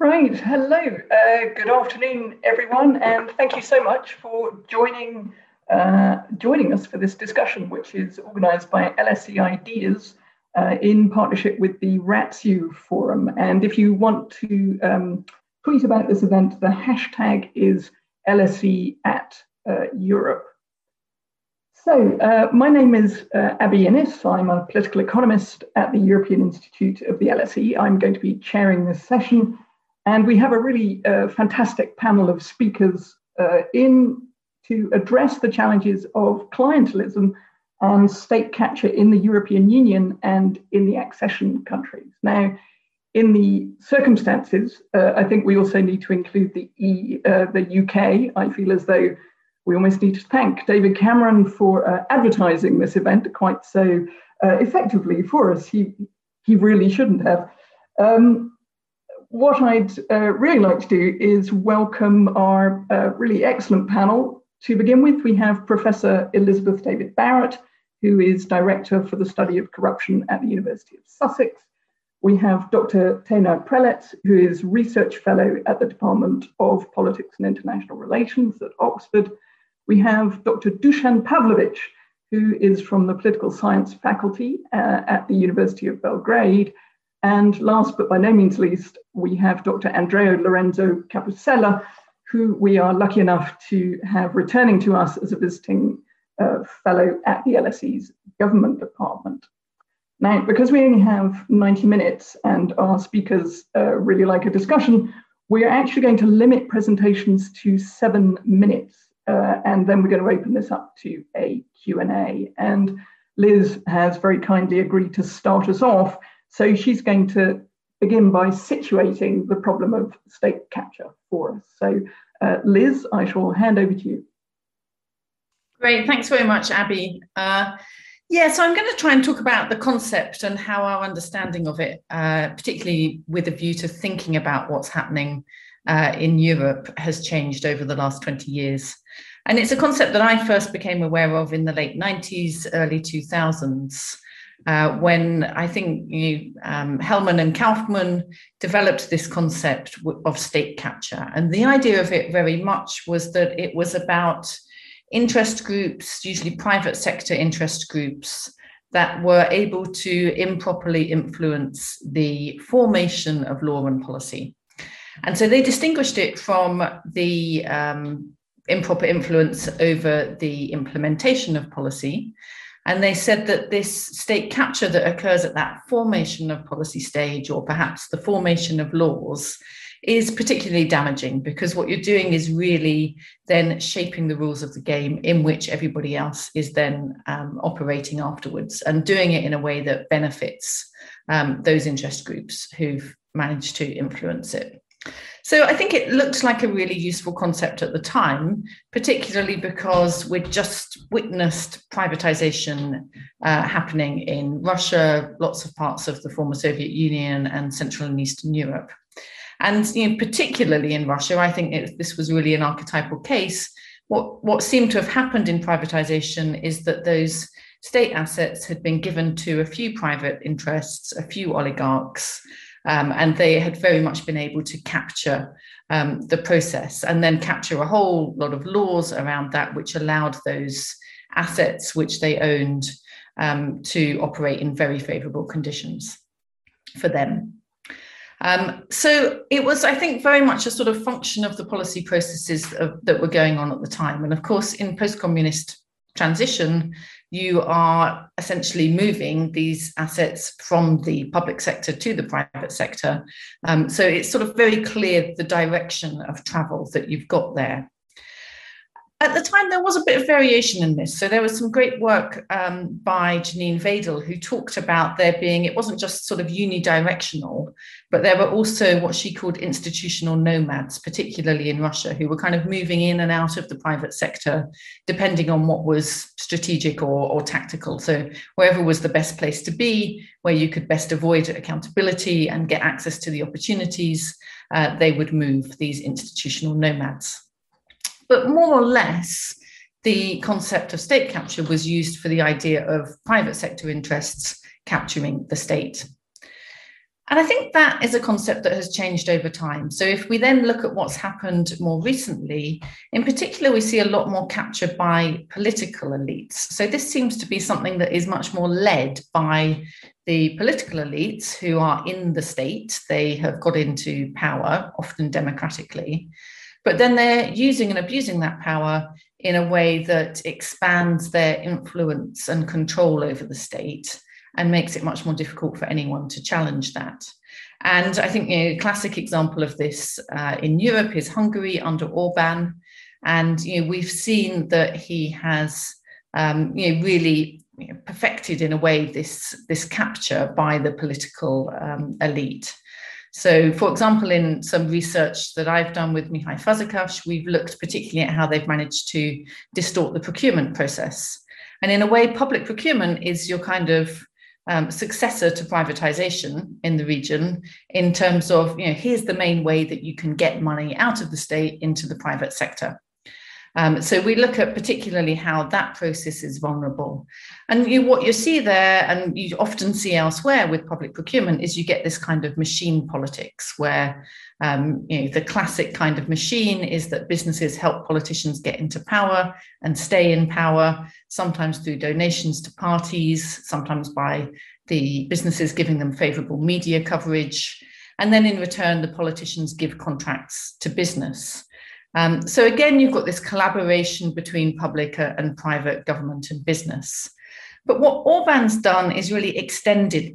Right, hello, good afternoon, everyone, and thank you so much for joining us for this discussion, which is organised by LSE Ideas in partnership with the RATSU Forum. And if you want to tweet about this event, the hashtag is LSE at Europe. So my name is Abby Innes. I'm a political economist at the European Institute of the LSE. I'm going to be chairing this session. And we have a really fantastic panel of speakers in to address the challenges of clientelism and state capture in the European Union and in the accession countries. Now, in the circumstances, I think we also need to include the UK. I feel as though we almost need to thank David Cameron for advertising this event quite so effectively for us. He really shouldn't have. What I'd really like to do is welcome our really excellent panel. To begin with, we have Professor Elizabeth David Barrett, who is Director for the Study of Corruption at the University of Sussex. We have Dr. Tena Prelet, who is Research Fellow at the Department of Politics and International Relations at Oxford. We have Dr. Dusan Pavlovic, who is from the Political Science faculty at the University of Belgrade. And last but by no means least, we have Dr. Andrea Lorenzo Capusella, who we are lucky enough to have returning to us as a visiting fellow at the LSE's government department. Now, because we only have 90 minutes and our speakers really like a discussion, we're actually going to limit presentations to 7 minutes. And then we're going to open this up to a Q&A. And Liz has very kindly agreed to start us off. So she's going to begin by situating the problem of state capture for us. So Liz, I shall hand over to you. Great, thanks very much, Abby. So I'm going to try and talk about the concept and how our understanding of it, particularly with a view to thinking about what's happening in Europe, has changed over the last 20 years. And it's a concept that I first became aware of in the late 90s, early 2000s. When I think Hellman and Kaufman developed this concept of state capture. And the idea of it very much was that it was about interest groups, usually private sector interest groups, that were able to improperly influence the formation of law and policy. And so they distinguished it from the improper influence over the implementation of policy. And they said that this state capture that occurs at that formation of policy stage, or perhaps the formation of laws, is particularly damaging, because what you're doing is really then shaping the rules of the game in which everybody else is then operating afterwards, and doing it in a way that benefits those interest groups who've managed to influence it. So I think it looked like a really useful concept at the time, particularly because we'd just witnessed privatization happening in Russia, lots of parts of the former Soviet Union and Central and Eastern Europe. And particularly in Russia, I think this was really an archetypal case. What seemed to have happened in privatization is that those state assets had been given to a few private interests, a few oligarchs, and they had very much been able to capture the process, and then capture a whole lot of laws around that, which allowed those assets which they owned to operate in very favourable conditions for them. So it was, I think, very much a sort of function of the policy processes that were going on at the time. And of course, in post-communist transition, you are essentially moving these assets from the public sector to the private sector. So it's sort of very clear the direction of travel that you've got there. At the time, there was a bit of variation in this. So there was some great work by Janine Vedel, who talked about there being, it wasn't just sort of unidirectional, but there were also what she called institutional nomads, particularly in Russia, who were kind of moving in and out of the private sector, depending on what was strategic or tactical. So wherever was the best place to be, where you could best avoid accountability and get access to the opportunities, they would move, these institutional nomads. But more or less, the concept of state capture was used for the idea of private sector interests capturing the state. And I think that is a concept that has changed over time. So if we then look at what's happened more recently, in particular, we see a lot more capture by political elites. So this seems to be something that is much more led by the political elites who are in the state. They have got into power, often democratically, but then they're using and abusing that power in a way that expands their influence and control over the state and makes it much more difficult for anyone to challenge that. And I think a classic example of this in Europe is Hungary under Orban. And we've seen that he has really perfected in a way this capture by the political elite. So, for example, in some research that I've done with Mihai Fazekas, we've looked particularly at how they've managed to distort the procurement process. And in a way, public procurement is your kind of successor to privatization in the region, in terms of, here's the main way that you can get money out of the state into the private sector. So we look at particularly how that process is vulnerable. And what you see there, and you often see elsewhere with public procurement, is you get this kind of machine politics where the classic kind of machine is that businesses help politicians get into power and stay in power, sometimes through donations to parties, sometimes by the businesses giving them favorable media coverage. And then in return, the politicians give contracts to business. So again, you've got this collaboration between public and private government and business. But what Orban's done is really extended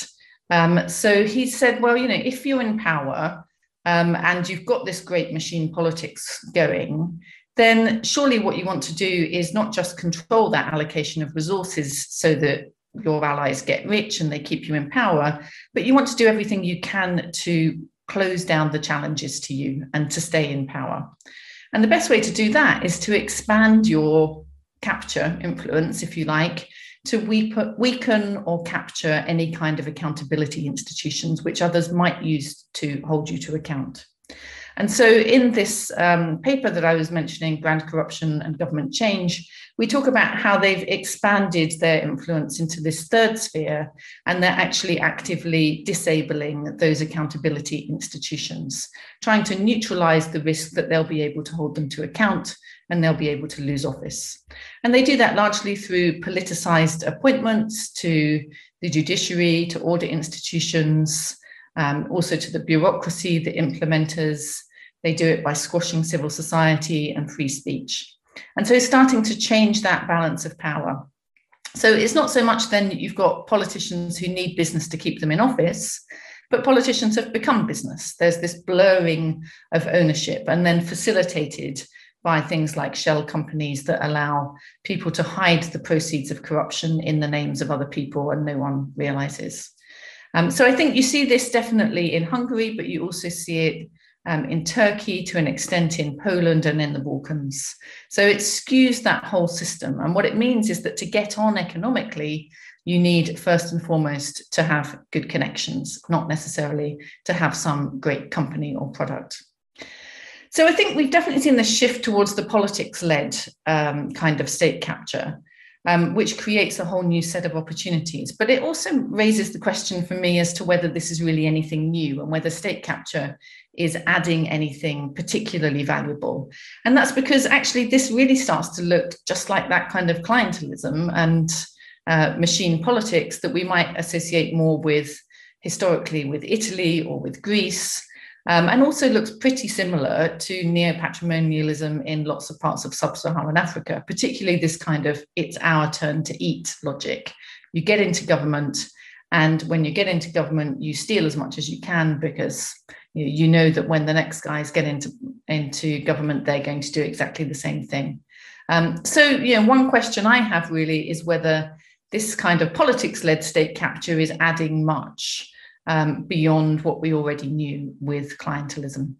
that. So he said, well, if you're in power and you've got this great machine politics going, then surely what you want to do is not just control that allocation of resources so that your allies get rich and they keep you in power, but you want to do everything you can to close down the challenges to you and to stay in power. And the best way to do that is to expand your capture influence, if you like, to weaken or capture any kind of accountability institutions which others might use to hold you to account. And so in this paper that I was mentioning, Brand Corruption and Government Change, we talk about how they've expanded their influence into this third sphere, and they're actually actively disabling those accountability institutions, trying to neutralize the risk that they'll be able to hold them to account and they'll be able to lose office. And they do that largely through politicized appointments to the judiciary, to audit institutions, also to the bureaucracy, the implementers. They do it by squashing civil society and free speech. And so it's starting to change that balance of power. So it's not so much then that you've got politicians who need business to keep them in office, but politicians have become business. There's this blurring of ownership, and then facilitated by things like shell companies that allow people to hide the proceeds of corruption in the names of other people and no one realizes. So I think you see this definitely in Hungary, but you also see it in Turkey, to an extent in Poland and in the Balkans. So it skews that whole system. And what it means is that to get on economically, you need first and foremost to have good connections, not necessarily to have some great company or product. So I think we've definitely seen the shift towards the politics-led kind of state capture, which creates a whole new set of opportunities. But it also raises the question for me as to whether this is really anything new and whether state capture is adding anything particularly valuable. And that's because actually this really starts to look just like that kind of clientelism and machine politics that we might associate more with historically with Italy or with Greece. And also looks pretty similar to neo-patrimonialism in lots of parts of sub-Saharan Africa, particularly this kind of it's our turn to eat logic. You get into government, and when you get into government, you steal as much as you can because you know that when the next guys get into government, they're going to do exactly the same thing. So one question I have really is whether this kind of politics-led state capture is adding much beyond what we already knew with clientelism.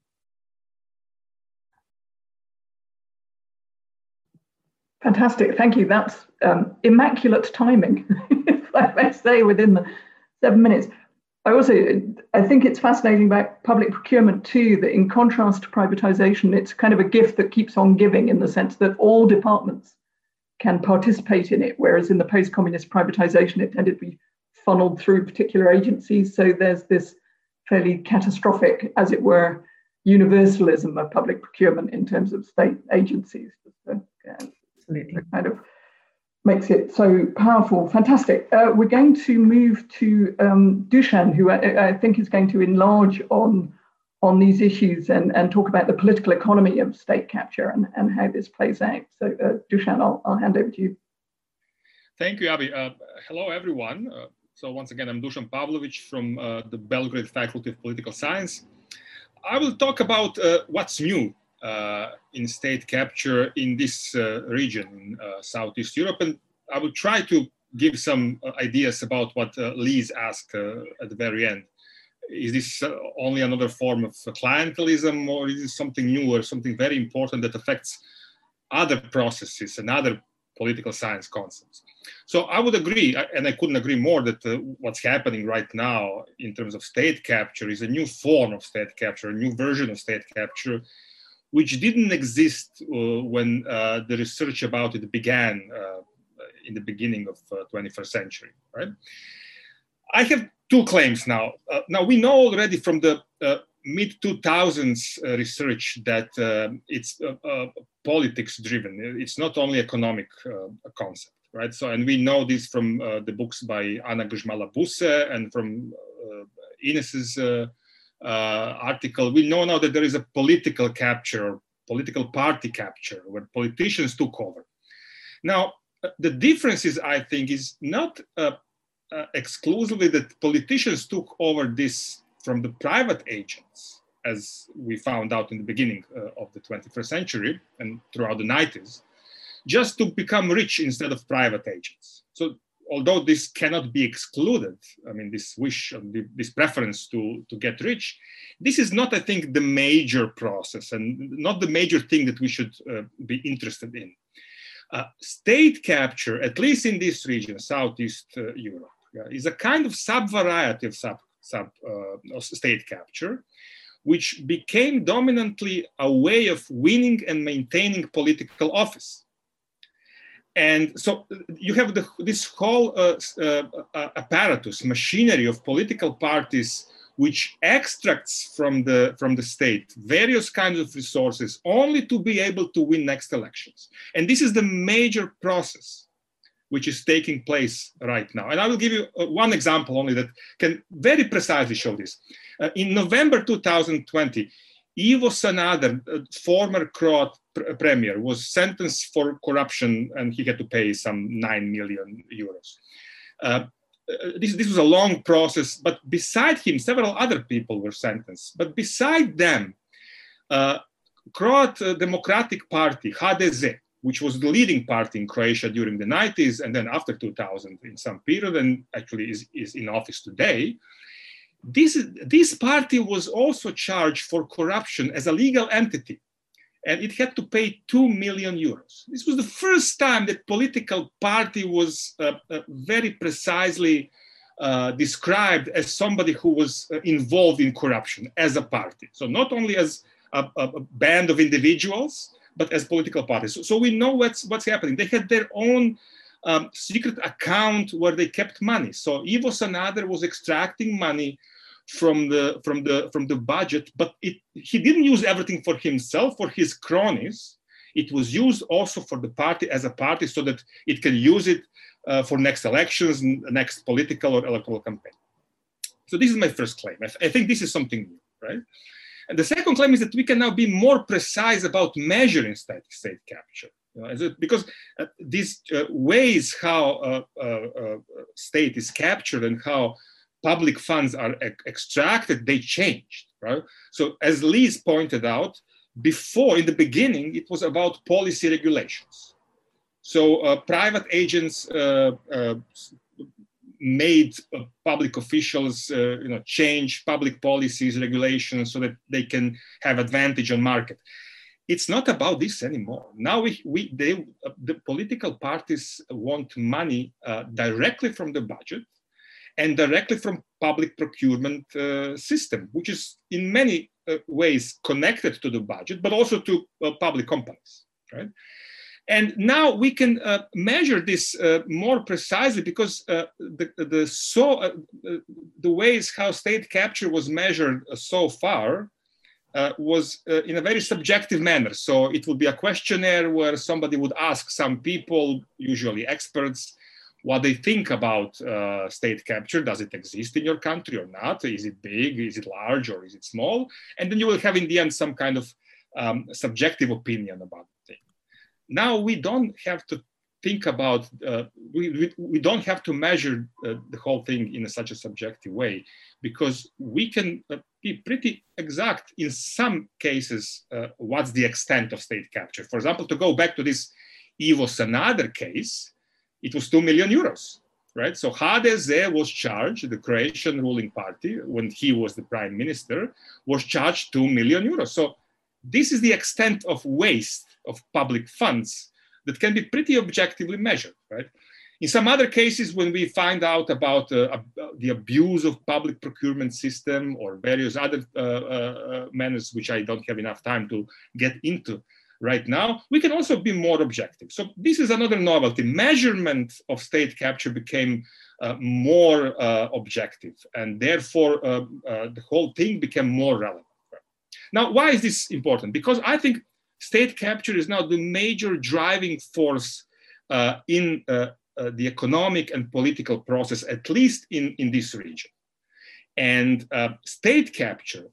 Fantastic, thank you. That's immaculate timing, if I may say, within the 7 minutes. I think it's fascinating about public procurement too, that in contrast to privatization, it's kind of a gift that keeps on giving, in the sense that all departments can participate in it, whereas in the post-communist privatization, it tended to be funneled through particular agencies. So there's this fairly catastrophic, as it were, universalism of public procurement in terms of state agencies. Absolutely. Kind of makes it so powerful. Fantastic. We're going to move to Dushan, who I think is going to enlarge on these issues and talk about the political economy of state capture and how this plays out. So Dushan, I'll hand over to you. Thank you, Abby. Hello, everyone. So once again, I'm Dusan Pavlovic from the Belgrade Faculty of Political Science. I will talk about what's new in state capture in this region in Southeast Europe, and I will try to give some ideas about what Lise asked at the very end. Is this only another form of clientelism, or is it something new or something very important that affects other processes and other political science concepts? So I would agree, and I couldn't agree more, that what's happening right now in terms of state capture is a new form of state capture, a new version of state capture, which didn't exist when the research about it began in the beginning of 21st century, right? I have two claims now. Now we know already from the mid-2000s research that it's politics driven. It's not only economic concept, right? So, and we know this from the books by Anna Grzmala-Busse and from Ines's article. We know now that there is a political capture, political party capture, where politicians took over. Now, the difference is, I think, is not exclusively that politicians took over this from the private agents, as we found out in the beginning of the 21st century and throughout the 90s, just to become rich instead of private agents. So although this cannot be excluded, I mean, this wish, this preference to get rich, this is not, I think, the major process and not the major thing that we should be interested in. State capture, at least in this region, Southeast Europe, is a kind of sub-variety of state capture, which became dominantly a way of winning and maintaining political office. And so you have this whole apparatus, machinery of political parties, which extracts from the state various kinds of resources only to be able to win next elections. And this is the major process which is taking place right now. And I will give you one example only that can very precisely show this. In November 2020, Ivo Sanader, former Croat premier, was sentenced for corruption and he had to pay some 9 million euros. This was a long process, but beside him, several other people were sentenced. But beside them, Croat Democratic Party, HDZ, which was the leading party in Croatia during the 90s and then after 2000 in some period, and actually is in office today, this party was also charged for corruption as a legal entity, and it had to pay 2 million euros. This was the first time that political party was very precisely described as somebody who was involved in corruption as a party. So not only as a band of individuals, but as political parties. So we know what's happening. They had their own secret account where they kept money. So Ivo Sanader was extracting money from the budget, but he didn't use everything for himself, for his cronies. It was used also for the party as a party so that it can use it for next elections, next political or electoral campaign. So this is my first claim. I think this is something new, right? And the second claim is that we can now be more precise about measuring state capture. Because these ways how state is captured and how public funds are extracted, they changed, right? So as Lise pointed out, before, in the beginning, it was about policy regulations. So private agents made public officials change public policies, regulations, so that they can have advantage on market. It's not about this anymore. Now the political parties want money directly from the budget and directly from public procurement system, which is in many ways connected to the budget, but also to public companies, right? And now we can measure this more precisely, because the ways how state capture was measured so far was in a very subjective manner. So it would be a questionnaire where somebody would ask some people, usually experts, what they think about state capture. Does it exist in your country or not? Is it big? Is it large? Or is it small? And then you will have in the end some kind of subjective opinion about the thing. Now we don't have to think about, we don't have to measure the whole thing in such a subjective way, because we can be pretty exact in some cases what's the extent of state capture. For example, to go back to this Ivo Sanader case, it was 2 million euros, right? So HDZ was charged, the Croatian ruling party, when he was the prime minister, was charged 2 million euros. So this is the extent of waste of public funds that can be pretty objectively measured, right? In some other cases, when we find out about the abuse of public procurement system or various other manners, which I don't have enough time to get into right now, we can also be more objective. So this is another novelty. Measurement of state capture became more objective, and therefore the whole thing became more relevant. Now, why is this important? Because I think state capture is now the major driving force in the economic and political process, at least in this region. And state capture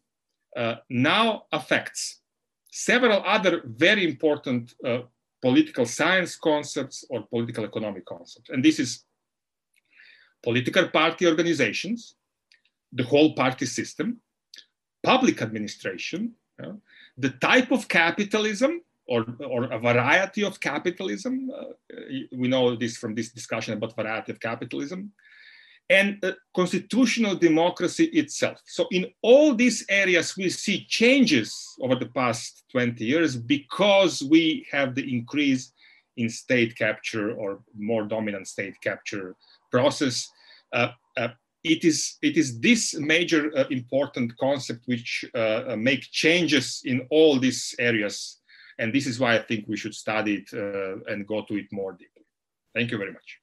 now affects several other very important political science concepts or political economic concepts. And this is political party organizations, the whole party system, public administration, the type of capitalism or a variety of capitalism. We know this from this discussion about variety of capitalism, and constitutional democracy itself. So in all these areas, we see changes over the past 20 years because we have the increase in state capture or more dominant state capture process. It is this major important concept which make changes in all these areas. And this is why I think we should study it and go to it more deeply. Thank you very much.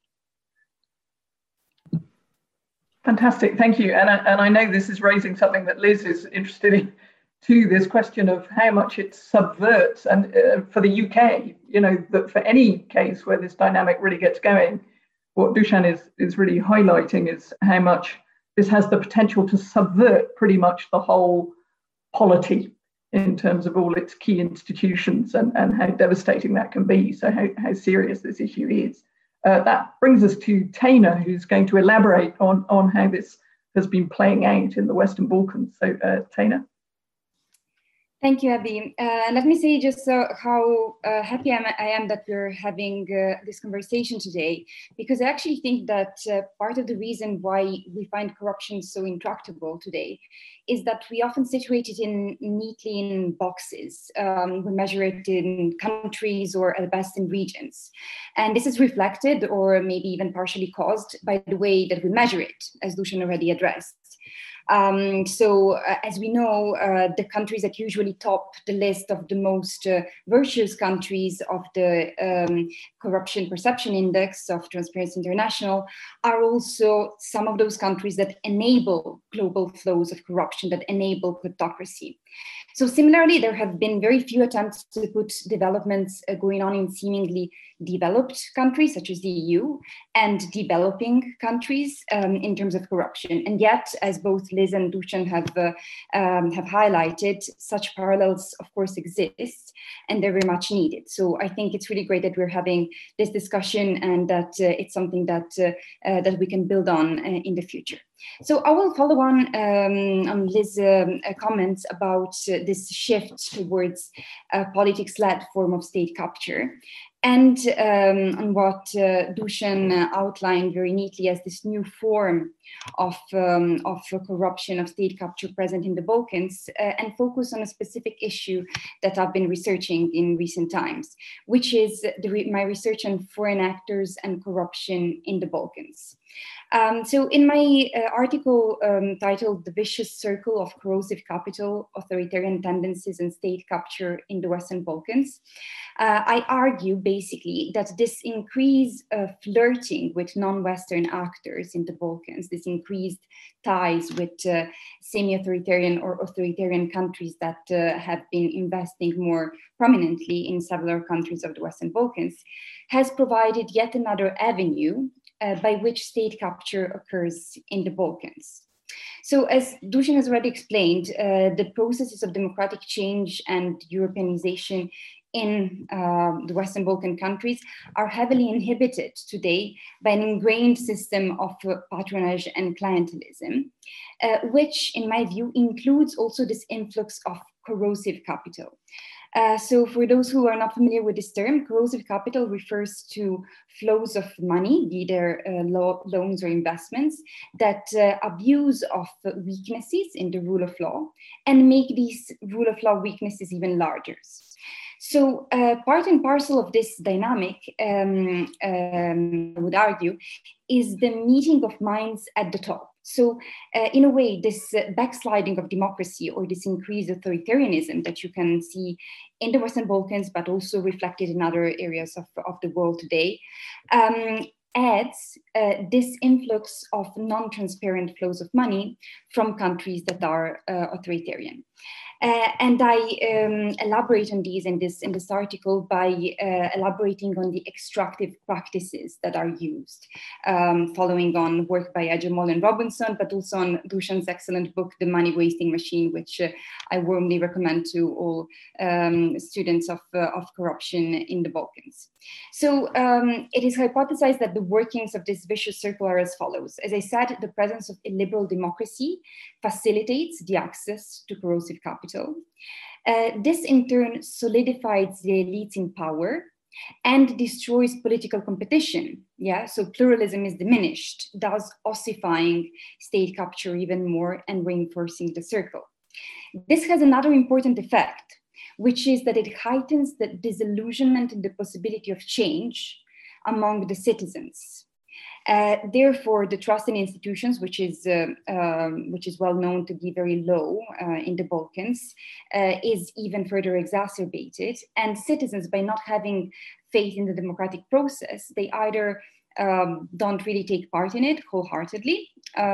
Fantastic, thank you. And I know this is raising something that Liz is interested in too, this question of how much it subverts. And for the UK, you know, that for any case where this dynamic really gets going, what Dusan is really highlighting is how much this has the potential to subvert pretty much the whole polity in terms of all its key institutions and how devastating that can be. So how serious this issue is. That brings us to Taina, who's going to elaborate on how this has been playing out in the Western Balkans. So Taina. Thank you, Abby. Let me say just how happy I am that we're having this conversation today, because I actually think that part of the reason why we find corruption so intractable today is that we often situate it neatly in boxes. We measure it in countries or at best in regions. And this is reflected or maybe even partially caused by the way that we measure it, as Dusan already addressed. So as we know, the countries that usually top the list of the most virtuous countries of the Corruption Perception Index of Transparency International are also some of those countries that enable global flows of corruption, that enable kleptocracy. So similarly, there have been very few attempts to put developments going on in seemingly developed countries, such as the EU, and developing countries in terms of corruption. And yet, as both Liz and Dusan have highlighted, such parallels, of course, exist, and they're very much needed. So I think it's really great that we're having this discussion and that it's something that that we can build on in the future. So I will follow on Liz's comments about this shift towards a politics-led form of state capture, and on what Dusan outlined very neatly as this new form of corruption, of state capture present in the Balkans, and focus on a specific issue that I've been researching in recent times, which is my research on foreign actors and corruption in the Balkans. So in my article titled The Vicious Circle of Corrosive Capital, Authoritarian Tendencies and State Capture in the Western Balkans, I argue basically that this increased flirting with non-Western actors in the Balkans, this increased ties with semi-authoritarian or authoritarian countries that have been investing more prominently in several countries of the Western Balkans, has provided yet another avenue by which state capture occurs in the Balkans. So as Dusan has already explained, the processes of democratic change and Europeanization in the Western Balkan countries are heavily inhibited today by an ingrained system of patronage and clientelism, which in my view includes also this influx of corrosive capital. So for those who are not familiar with this term, corrosive capital refers to flows of money, be there loans or investments, that abuse of weaknesses in the rule of law and make these rule of law weaknesses even larger. So part and parcel of this dynamic, I would argue, is the meeting of minds at the top. So in a way, this backsliding of democracy or this increased authoritarianism that you can see in the Western Balkans, but also reflected in other areas of the world today, adds this influx of non-transparent flows of money from countries that are authoritarian. And I elaborate on these in this article by elaborating on the extractive practices that are used, following on work by Ajamol and Robinson, but also on Dusan's excellent book, The Money Wasting Machine, which I warmly recommend to all students of corruption in the Balkans. So it is hypothesized that the workings of this vicious circle are as follows. As I said, the presence of illiberal democracy facilitates the access to corrosive capital. This in turn solidifies the elites in power and destroys political competition. Yeah, so pluralism is diminished, thus ossifying state capture even more and reinforcing the circle. This has another important effect, which is that it heightens the disillusionment and the possibility of change among the citizens. Therefore, the trust in institutions, which is well known to be very low in the Balkans, is even further exacerbated. And citizens, by not having faith in the democratic process, they either don't really take part in it wholeheartedly,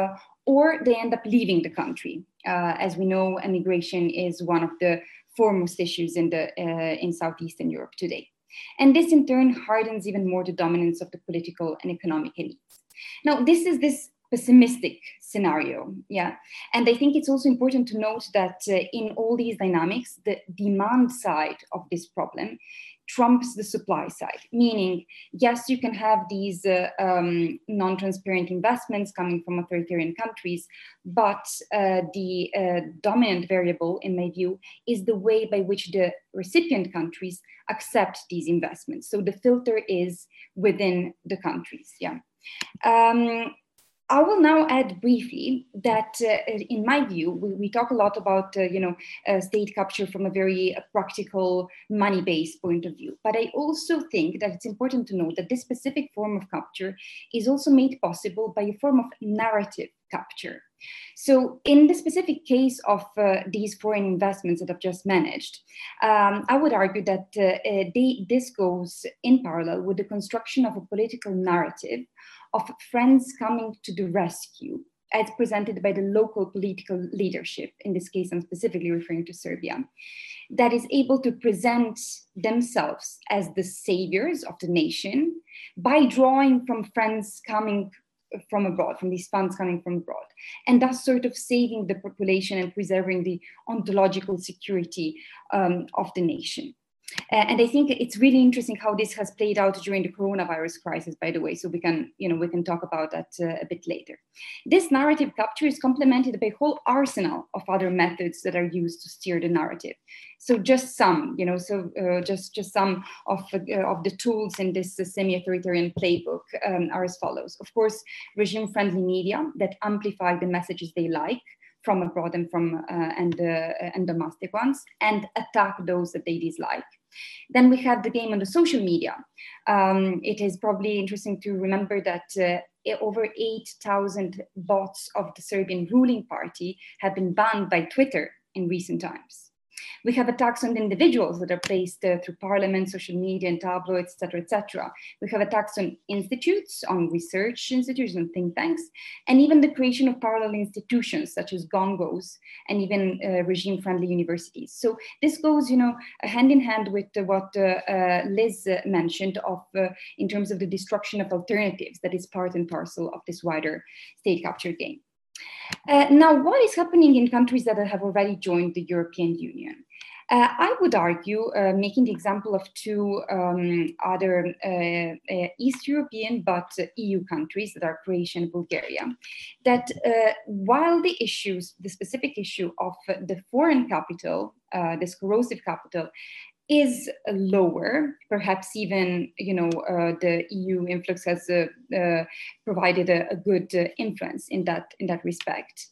or they end up leaving the country. As we know, immigration is one of the foremost issues in Southeastern Europe today. And this in turn hardens even more the dominance of the political and economic elites. Now, this is this pessimistic scenario, yeah. And I think it's also important to note that in all these dynamics, the demand side of this problem trumps the supply side, meaning, yes, you can have these non-transparent investments coming from authoritarian countries, but the dominant variable, in my view, is the way by which the recipient countries accept these investments. So the filter is within the countries, yeah. I will now add briefly that, in my view, we talk a lot about state capture from a very practical, money-based point of view. But I also think that it's important to note that this specific form of capture is also made possible by a form of narrative capture. So in the specific case of these foreign investments that I've just managed, I would argue that this goes in parallel with the construction of a political narrative of friends coming to the rescue, as presented by the local political leadership. In this case, I'm specifically referring to Serbia, that is able to present themselves as the saviors of the nation by drawing from friends coming from abroad, from these funds coming from abroad, and thus sort of saving the population and preserving the ontological security of the nation. And I think it's really interesting how this has played out during the coronavirus crisis, by the way. So we can talk about that a bit later. This narrative capture is complemented by a whole arsenal of other methods that are used to steer the narrative. So just some, just some of the tools in this semi-authoritarian playbook are as follows. Of course, regime-friendly media that amplify the messages they like from abroad and from and domestic ones, and attack those that they dislike. Then we have the game on the social media. It is probably interesting to remember that over 8,000 bots of the Serbian ruling party have been banned by Twitter in recent times. We have attacks on individuals that are placed through parliament, social media, and tabloids, et cetera. We have attacks on institutes, on research institutions, and think tanks, and even the creation of parallel institutions such as gongos and even regime-friendly universities. So this goes, hand in hand with what Liz mentioned of, in terms of the destruction of alternatives that is part and parcel of this wider state capture game. Now, what is happening in countries that have already joined the European Union? I would argue, making the example of two other East European but EU countries that are Croatia and Bulgaria, that while the specific issue of the foreign capital, this corrosive capital, is lower, perhaps even, the EU influx has provided a good influence in that respect.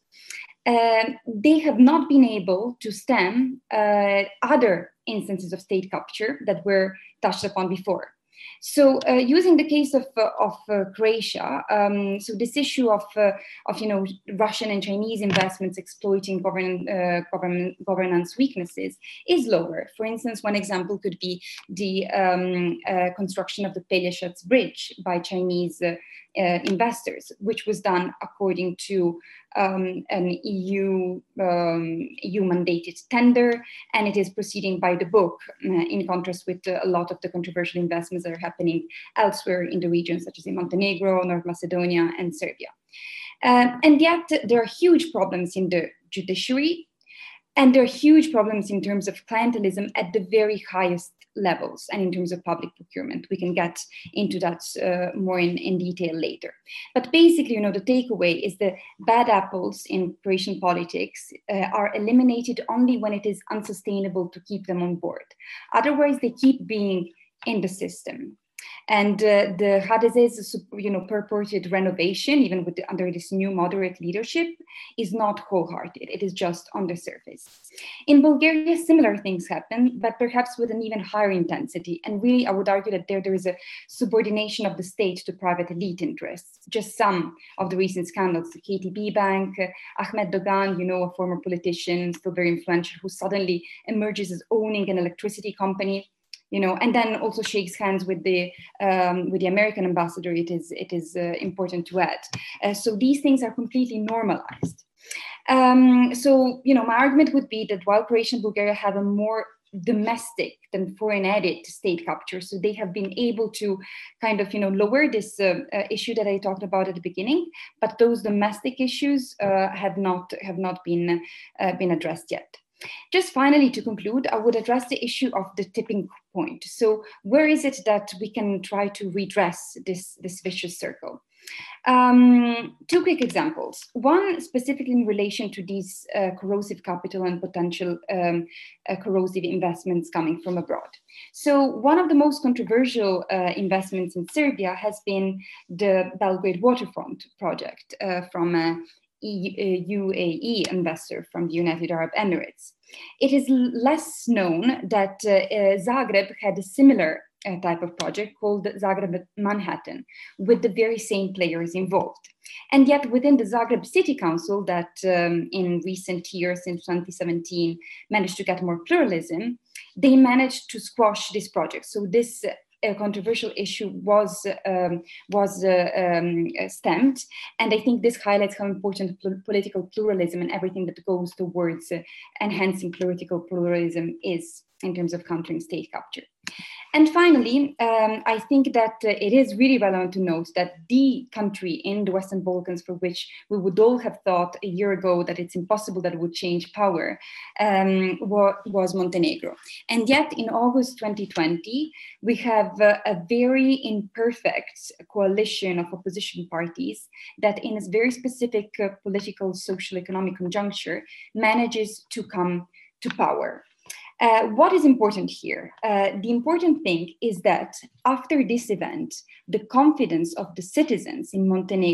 They have not been able to stem other instances of state capture that were touched upon before. So, using the case of Croatia, so this issue of Russian and Chinese investments exploiting governance weaknesses is lower. For instance, one example could be the construction of the Pelješac Bridge by Chinese investors, which was done according to an EU mandated tender, and it is proceeding by the book, in contrast with a lot of the controversial investments that are happening elsewhere in the region, such as in Montenegro, North Macedonia, and Serbia. And yet there are huge problems in the judiciary, and there are huge problems in terms of clientelism at the very highest levels and in terms of public procurement. We can get into that more in detail later. But basically, the takeaway is the bad apples in Croatian politics are eliminated only when it is unsustainable to keep them on board. Otherwise, they keep being in the system. And the HDS's, purported renovation, even under this new moderate leadership, is not wholehearted. It is just on the surface. In Bulgaria, similar things happen, but perhaps with an even higher intensity. And really, I would argue that there is a subordination of the state to private elite interests. Just some of the recent scandals: the KTB Bank, Ahmed Dogan, a former politician, still very influential, who suddenly emerges as owning an electricity company. And then also shakes hands with the American ambassador. It is important to add. So these things are completely normalized. So my argument would be that while Croatia and Bulgaria have a more domestic than foreign added state capture, so they have been able to kind of lower this issue that I talked about at the beginning, but those domestic issues have not been addressed yet. Just finally, to conclude, I would address the issue of the tipping point. So where is it that we can try to redress this vicious circle? Two quick examples. One specifically in relation to these corrosive capital and potential corrosive investments coming from abroad. So one of the most controversial investments in Serbia has been the Belgrade waterfront project from UAE investor from the United Arab Emirates. It is less known that Zagreb had a similar type of project called Zagreb Manhattan, with the very same players involved. And yet within the Zagreb City Council that in recent years, since 2017, managed to get more pluralism, they managed to squash this project. So this a controversial issue was stemmed, and I think this highlights how important political pluralism and everything that goes towards enhancing political pluralism is in terms of countering state capture. And finally, I think that it is really relevant to note that the country in the Western Balkans for which we would all have thought a year ago that it's impossible that it would change power was Montenegro. And yet in August 2020, we have a very imperfect coalition of opposition parties that in a very specific political, social, economic conjuncture manages to come to power. What is important here? The important thing is that after this event, the confidence of the citizens in Montenegro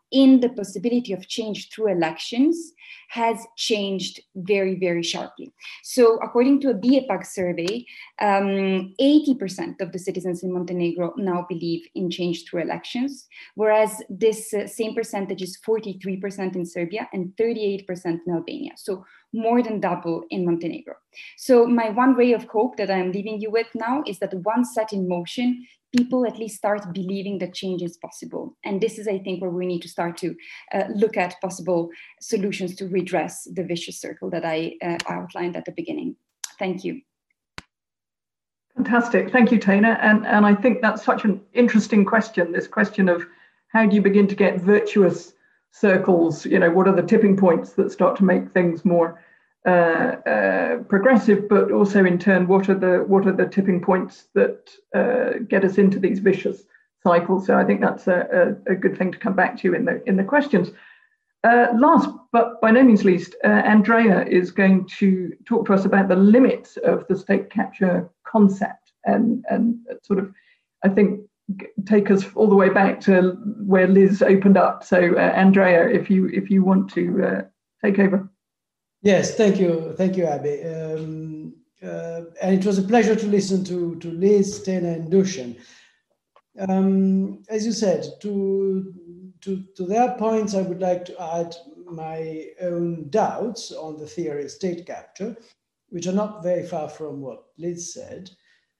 in the possibility of change through elections has changed very, very sharply. So according to a BIEPAG survey, 80% of the citizens in Montenegro now believe in change through elections, whereas this same percentage is 43% in Serbia and 38% in Albania. So more than double in Montenegro. So my one ray of hope that I'm leaving you with now is that once set in motion, people at least start believing that change is possible. And this is, I think, where we need to start to look at possible solutions to redress the vicious circle that I outlined at the beginning. Thank you. Fantastic. Thank you, Tena. And I think that's such an interesting question, this question of how do you begin to get virtuous circles? You know, what are the tipping points that start to make things more progressive, but also in turn, what are the tipping points that get us into these vicious cycles? So I think that's a good thing to come back to in the questions. Last, but by no means least, Andrea is going to talk to us about the limits of the state capture concept and sort of, I think, take us all the way back to where Liz opened up. So Andrea, if you want to take over. Yes, thank you, Abby. And it was a pleasure to listen to Liz, Tena, and Dusan. As you said, to their points, I would like to add my own doubts on the theory of state capture, which are not very far from what Liz said.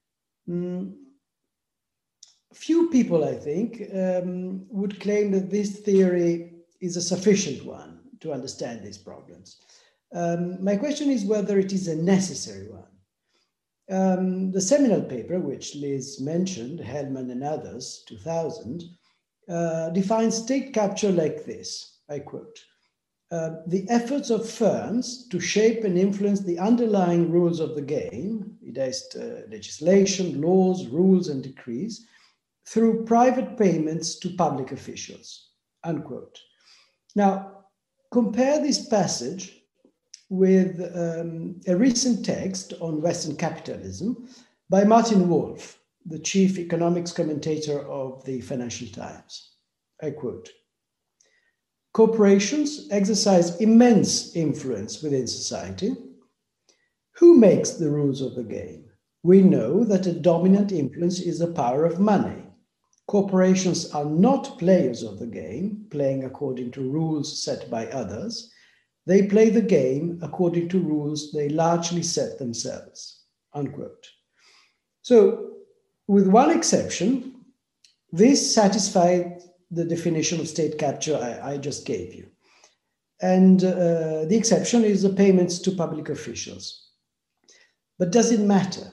Few people, I think, would claim that this theory is a sufficient one to understand these problems. My question is whether it is a necessary one. The seminal paper, which Liz mentioned, Hellman and others, 2000, defines state capture like this, I quote, the efforts of firms to shape and influence the underlying rules of the game, it is legislation, laws, rules, and decrees, through private payments to public officials, unquote. Now, compare this passage with a recent text on Western capitalism by Martin Wolf, the chief economics commentator of the Financial Times. I quote, corporations exercise immense influence within society. Who makes the rules of the game? We know that a dominant influence is the power of money. Corporations are not players of the game, playing according to rules set by others. They play the game according to rules they largely set themselves, unquote. So, with one exception, this satisfied the definition of state capture I just gave you. And the exception is the payments to public officials. But does it matter?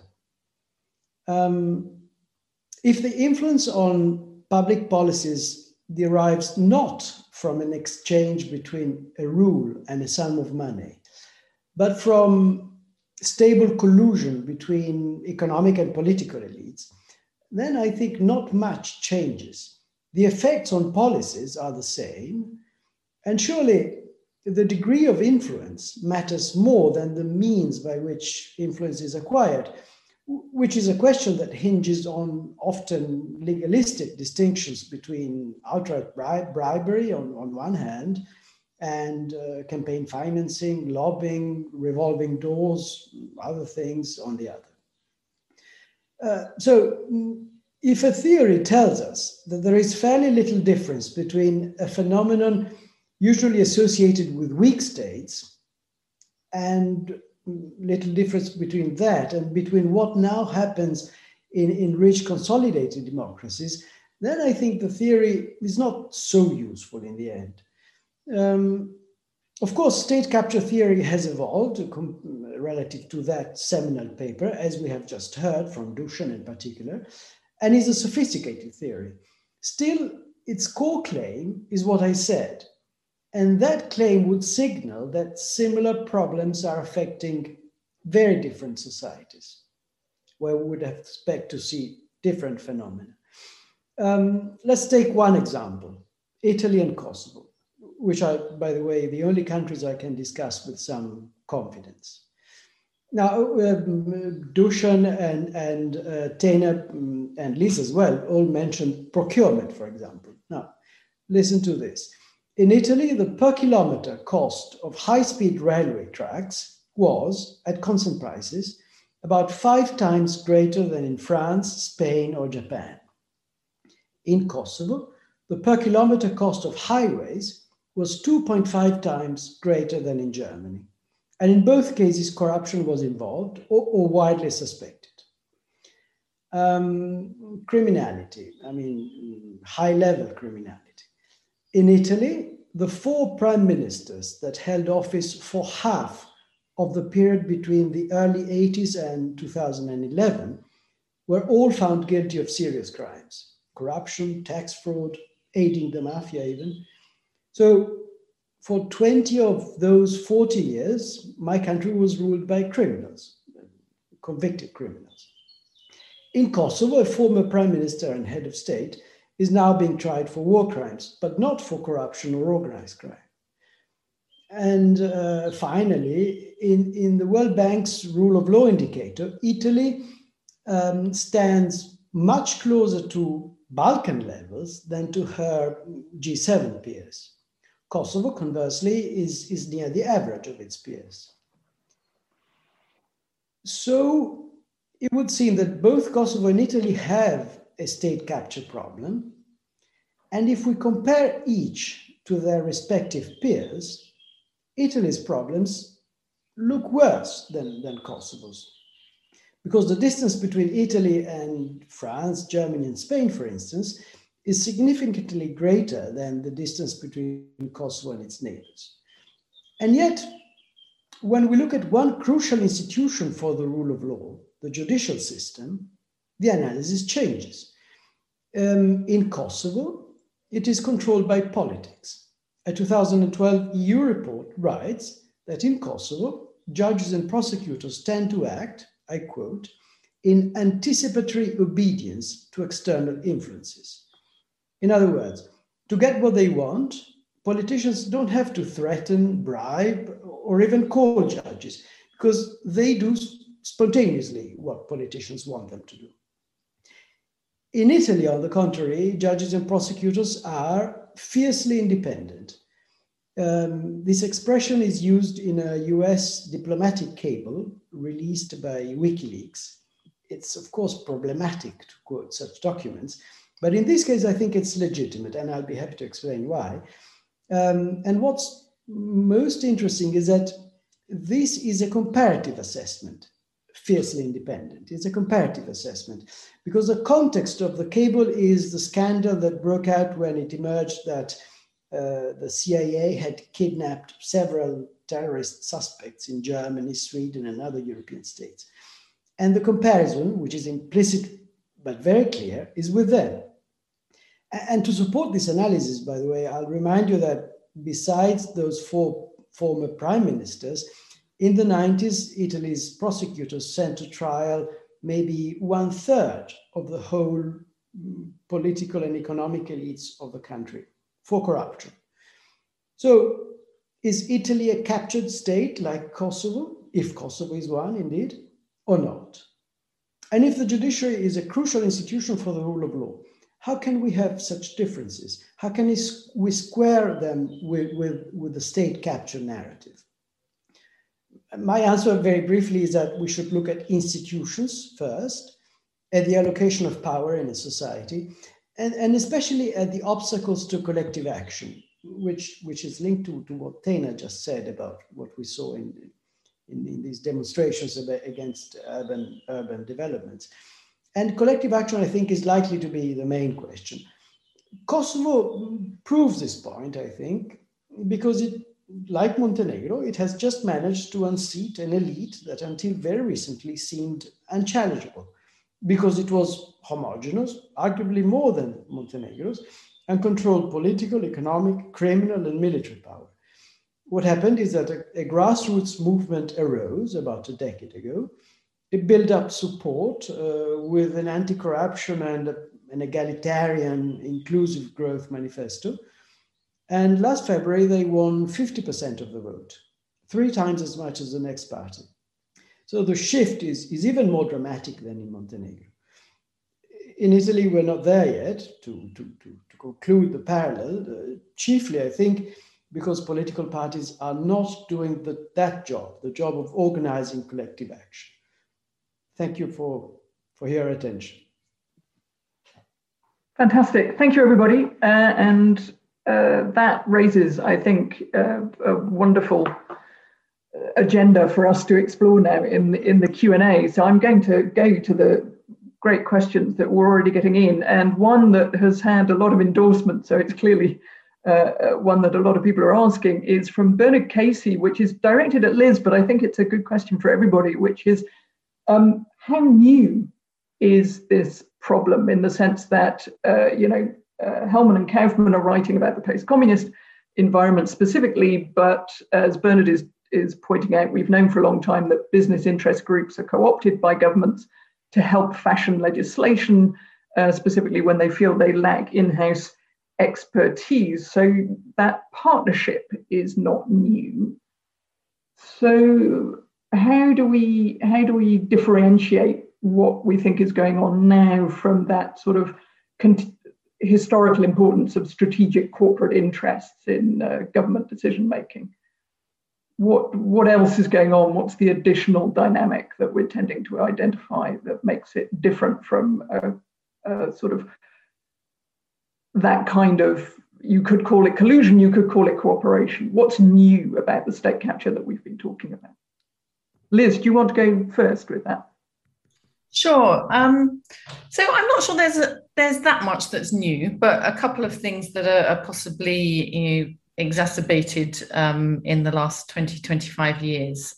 If the influence on public policies derives not from an exchange between a rule and a sum of money, but from stable collusion between economic and political elites, then I think not much changes. The effects on policies are the same, and surely the degree of influence matters more than the means by which influence is acquired, which is a question that hinges on often legalistic distinctions between outright bribery on one hand and campaign financing, lobbying, revolving doors, other things on the other. So if a theory tells us that there is fairly little difference between a phenomenon usually associated with weak states and little difference between that and between what now happens in rich consolidated democracies, then I think the theory is not so useful in the end. Of course, state capture theory has evolved relative to that seminal paper, as we have just heard from Dusan in particular, and is a sophisticated theory. Still, its core claim is what I said. And that claim would signal that similar problems are affecting very different societies, where we would expect to see different phenomena. Let's take one example, Italy and Kosovo, which are, by the way, the only countries I can discuss with some confidence. Now, Dusan and Tena and Liz as well all mentioned procurement, for example. Now, listen to this. In Italy, the per kilometer cost of high-speed railway tracks was, at constant prices, about 5 times greater than in France, Spain, or Japan. In Kosovo, the per kilometer cost of highways was 2.5 times greater than in Germany. And in both cases, corruption was involved or widely suspected. Criminality, high-level criminality. In Italy, the 4 prime ministers that held office for half of the period between the early 80s and 2011 were all found guilty of serious crimes: corruption, tax fraud, aiding the mafia even. So for 20 of those 40 years, my country was ruled by criminals, convicted criminals. In Kosovo, a former prime minister and head of state is now being tried for war crimes, but not for corruption or organized crime. And finally, in the World Bank's rule of law indicator, Italy stands much closer to Balkan levels than to her G7 peers. Kosovo, conversely, is near the average of its peers. So it would seem that both Kosovo and Italy have a state capture problem. And if we compare each to their respective peers, Italy's problems look worse than Kosovo's. Because the distance between Italy and France, Germany, and Spain, for instance, is significantly greater than the distance between Kosovo and its neighbors. And yet, when we look at one crucial institution for the rule of law, the judicial system, the analysis changes. In Kosovo, it is controlled by politics. A 2012 EU report writes that in Kosovo, judges and prosecutors tend to act, I quote, in anticipatory obedience to external influences. In other words, to get what they want, politicians don't have to threaten, bribe, or even call judges, because they do spontaneously what politicians want them to do. In Italy, on the contrary, judges and prosecutors are fiercely independent. This expression is used in a US diplomatic cable released by WikiLeaks. It's, of course, problematic to quote such documents, but in this case, I think it's legitimate, and I'll be happy to explain why. And what's most interesting is that this is a comparative assessment, fiercely independent. It's a comparative assessment, because the context of the cable is the scandal that broke out when it emerged that the CIA had kidnapped several terrorist suspects in Germany, Sweden, and other European states. And the comparison, which is implicit but very clear, is with them. And to support this analysis, by the way, I'll remind you that besides those 4 former prime ministers, in the 90s, Italy's prosecutors sent to trial maybe 1/3 of the whole political and economic elites of the country for corruption. So is Italy a captured state like Kosovo, if Kosovo is one indeed, or not? And if the judiciary is a crucial institution for the rule of law, how can we have such differences? How can we square them with the state capture narrative? My answer very briefly is that we should look at institutions first, at the allocation of power in a society, and especially at the obstacles to collective action, which is linked to what Tena just said about what we saw in these demonstrations against urban developments. And collective action, I think, is likely to be the main question. Kosovo proves this point, I think, because it, like Montenegro, it has just managed to unseat an elite that until very recently seemed unchallengeable, because it was homogeneous, arguably more than Montenegro's, and controlled political, economic, criminal, and military power. What happened is that a grassroots movement arose about a decade ago. It built up support with an anti-corruption and an egalitarian, inclusive growth manifesto. And last February, they won 50% of the vote, 3 times as much as the next party. So the shift is even more dramatic than in Montenegro. in Italy, we're not there yet to conclude the parallel. Chiefly, I think, because political parties are not doing that job, the job of organizing collective action. Thank you for your attention. Fantastic. Thank you, everybody. That raises, I think, a wonderful agenda for us to explore now in the Q&A. So I'm going to go to the great questions that we're already getting in, and one that has had a lot of endorsement, so it's clearly one that a lot of people are asking, is from Bernard Casey, which is directed at Liz, but I think it's a good question for everybody, which is how new is this problem, in the sense that Hellman and Kaufman are writing about the post-communist environment specifically, but as Bernard is pointing out, we've known for a long time that business interest groups are co-opted by governments to help fashion legislation, specifically when they feel they lack in-house expertise. So that partnership is not new. So how do we differentiate what we think is going on now from that sort of historical importance of strategic corporate interests in government decision making? What else is going on? What's the additional dynamic that we're tending to identify that makes it different from a sort of that kind of, you could call it collusion, you could call it cooperation? What's new about the state capture that we've been talking about? Liz, do you want to go first with that? Sure. So I'm not sure there's that much that's new, but a couple of things that are possibly exacerbated in the last 20, 25 years.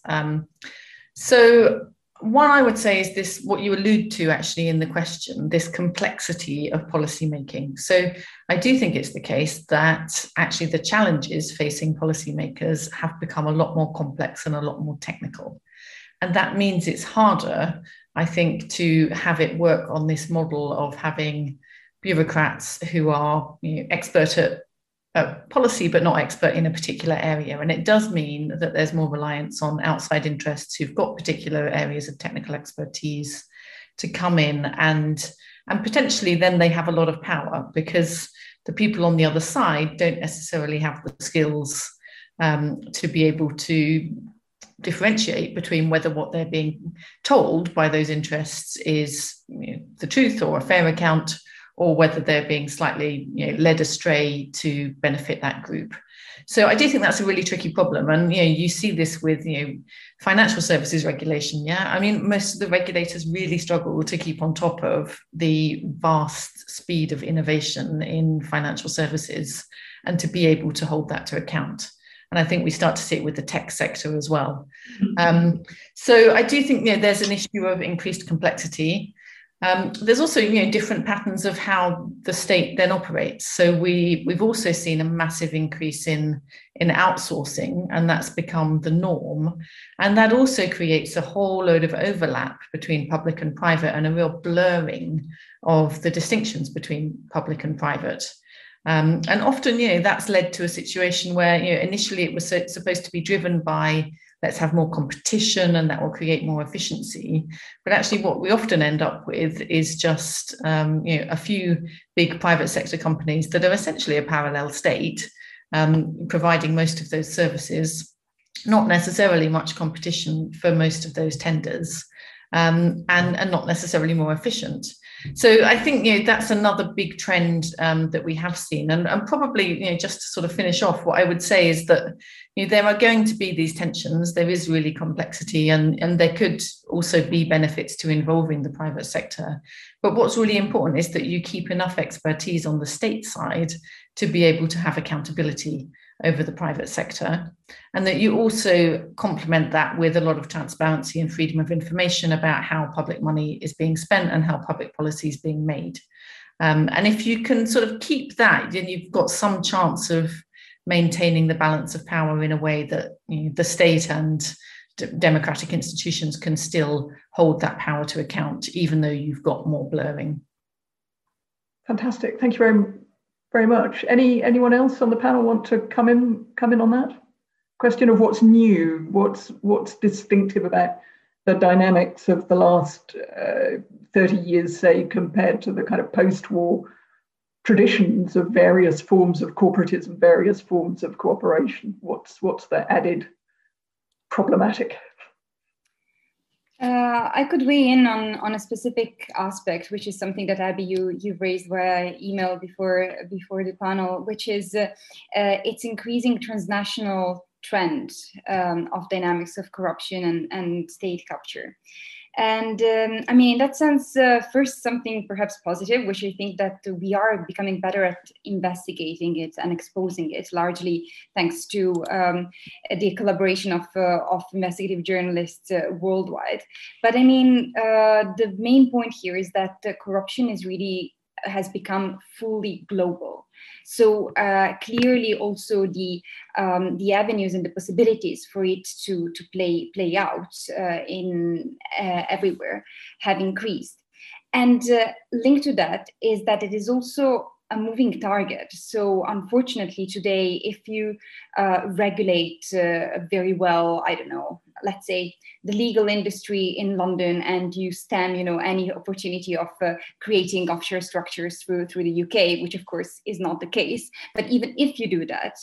So one I would say is this, what you allude to actually in the question, this complexity of policy making. So I do think it's the case that actually the challenges facing policymakers have become a lot more complex and a lot more technical. And that means it's harder, I think, to have it work on this model of having bureaucrats who are expert at policy, but not expert in a particular area. And it does mean that there's more reliance on outside interests who've got particular areas of technical expertise to come in, and potentially then they have a lot of power, because the people on the other side don't necessarily have the skills to be able to differentiate between whether what they're being told by those interests is the truth or a fair account, or whether they're being slightly led astray to benefit that group. So I do think that's a really tricky problem. And you see this with financial services regulation. Yeah, I mean, most of the regulators really struggle to keep on top of the vast speed of innovation in financial services and to be able to hold that to account. And I think we start to see it with the tech sector as well. So I do think there's an issue of increased complexity. There's also different patterns of how the state then operates. So we've also seen a massive increase in outsourcing, and that's become the norm. And that also creates a whole load of overlap between public and private, and a real blurring of the distinctions between public and private. And often, that's led to a situation where, initially it was supposed to be driven by, let's have more competition and that will create more efficiency. But actually what we often end up with is just, a few big private sector companies that are essentially a parallel state, providing most of those services, not necessarily much competition for most of those tenders, and not necessarily more efficient. So I think that's another big trend that we have seen, and probably just to sort of finish off, what I would say is that there are going to be these tensions. There is really complexity, and there could also be benefits to involving the private sector. But what's really important is that you keep enough expertise on the state side to be able to have accountability over the private sector, and that you also complement that with a lot of transparency and freedom of information about how public money is being spent and how public policy is being made. And if you can sort of keep that, then you've got some chance of maintaining the balance of power in a way that the state and democratic institutions can still hold that power to account, even though you've got more blurring. Fantastic. Thank you very much. Anyone else on the panel want to come in on that question of what's new, what's distinctive about the dynamics of the last 30 years, say, compared to the kind of post-war traditions of various forms of corporatism, various forms of cooperation? What's the added problematic? I could weigh in on a specific aspect, which is something that Abby you've raised via email before the panel, which is its increasing transnational trend of dynamics of corruption and state capture. And I mean, in that sense, first, something perhaps positive, which I think that we are becoming better at investigating it and exposing it, largely thanks to the collaboration of investigative journalists worldwide. But I mean, the main point here is that corruption has become fully global. So clearly, also the avenues and the possibilities for it to play out in everywhere have increased. And linked to that is that it is also a moving target. So unfortunately, today, if you regulate very well, I don't know, let's say the legal industry in London, and you stem, any opportunity of creating offshore structures through the UK, which of course is not the case. But even if you do that,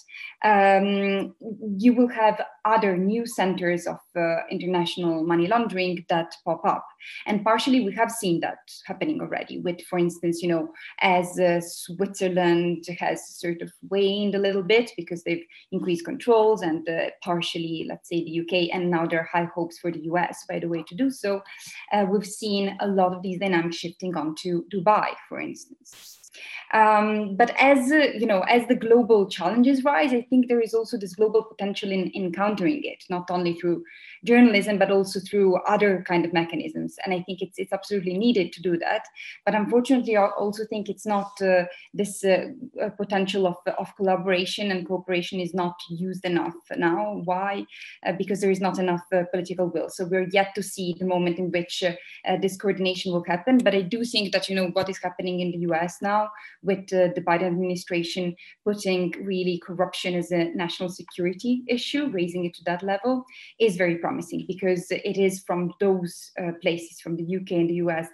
you will have other new centers of international money laundering that pop up. And partially we have seen that happening already with, for instance, as Switzerland has sort of waned a little bit because they've increased controls, and partially, let's say, the UK, and now there are high hopes for the US, by the way, to do so. We've seen a lot of these dynamics shifting onto Dubai, for instance. But as the global challenges rise, I think there is also this global potential in countering it, not only through journalism, but also through other kind of mechanisms. And I think it's absolutely needed to do that. But unfortunately, I also think it's not this potential of collaboration and cooperation is not used enough now. Why? Because there is not enough political will. So we're yet to see the moment in which this coordination will happen. But I do think that, what is happening in the US now with the Biden administration putting really corruption as a national security issue, raising it to that level, is very promising, because it is from those places, from the UK and the US,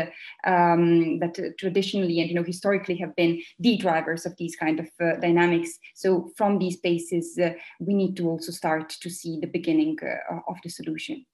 that traditionally and historically have been the drivers of these kind of dynamics. So from these places, we need to also start to see the beginning of the solution.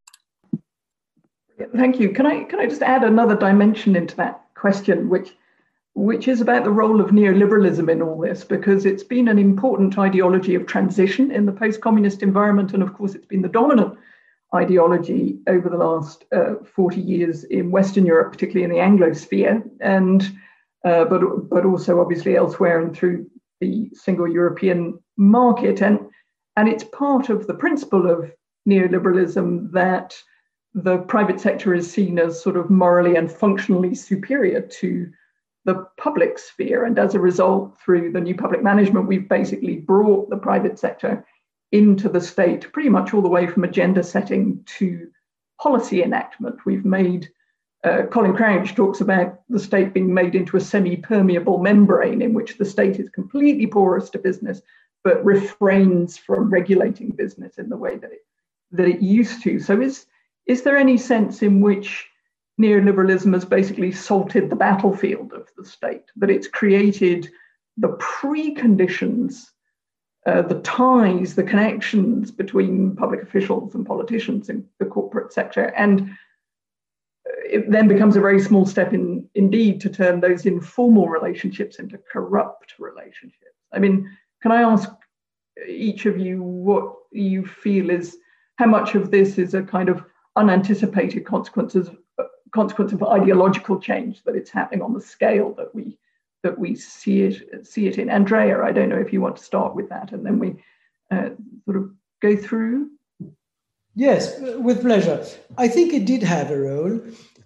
Thank you. Can I just add another dimension into that question, which is about the role of neoliberalism in all this, because it's been an important ideology of transition in the post-communist environment. And of course, it's been the dominant ideology over the last 40 years in Western Europe, particularly in the Anglosphere, and but also obviously elsewhere and through the single European market. And it's part of the principle of neoliberalism that the private sector is seen as sort of morally and functionally superior to the public sphere. And as a result, through the new public management, we've basically brought the private sector into the state pretty much all the way from agenda setting to policy enactment. We've made, Colin Crouch talks about the state being made into a semi-permeable membrane in which the state is completely porous to business, but refrains from regulating business in the way that it used to. So is there any sense in which neoliberalism has basically salted the battlefield of the state, that it's created the preconditions, the ties, the connections between public officials and politicians in the corporate sector, and it then becomes a very small step indeed to turn those informal relationships into corrupt relationships? I mean, can I ask each of you what you feel is, how much of this is a kind of unanticipated consequence of ideological change, that it's happening on the scale that we see it in? Andrea, I don't know if you want to start with that, and then we sort of go through. Yes, with pleasure. I think it did have a role.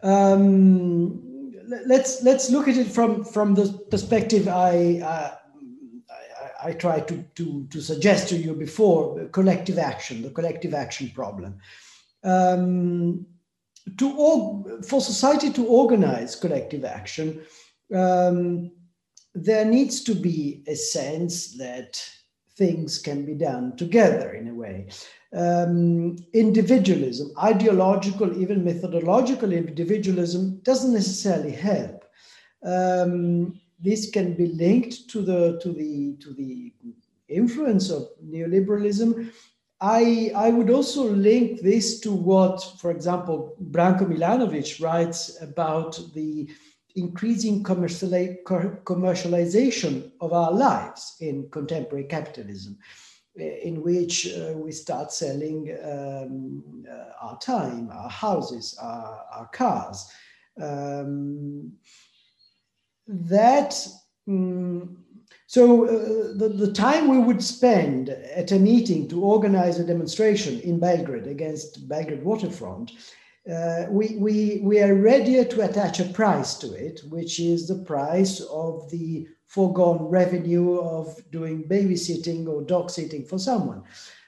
Let's look at it from the perspective I tried to suggest to you before: collective action, the collective action problem. For society to organize collective action, there needs to be a sense that things can be done together in a way. Individualism, ideological, even methodological individualism doesn't necessarily help. This can be linked to the influence of neoliberalism. I would also link this to what, for example, Branko Milanovic writes about the increasing commercialization of our lives in contemporary capitalism, in which we start selling our time, our houses, our cars. The time we would spend at a meeting to organize a demonstration in Belgrade against Belgrade waterfront, we are ready to attach a price to it, which is the price of the foregone revenue of doing babysitting or dog sitting for someone.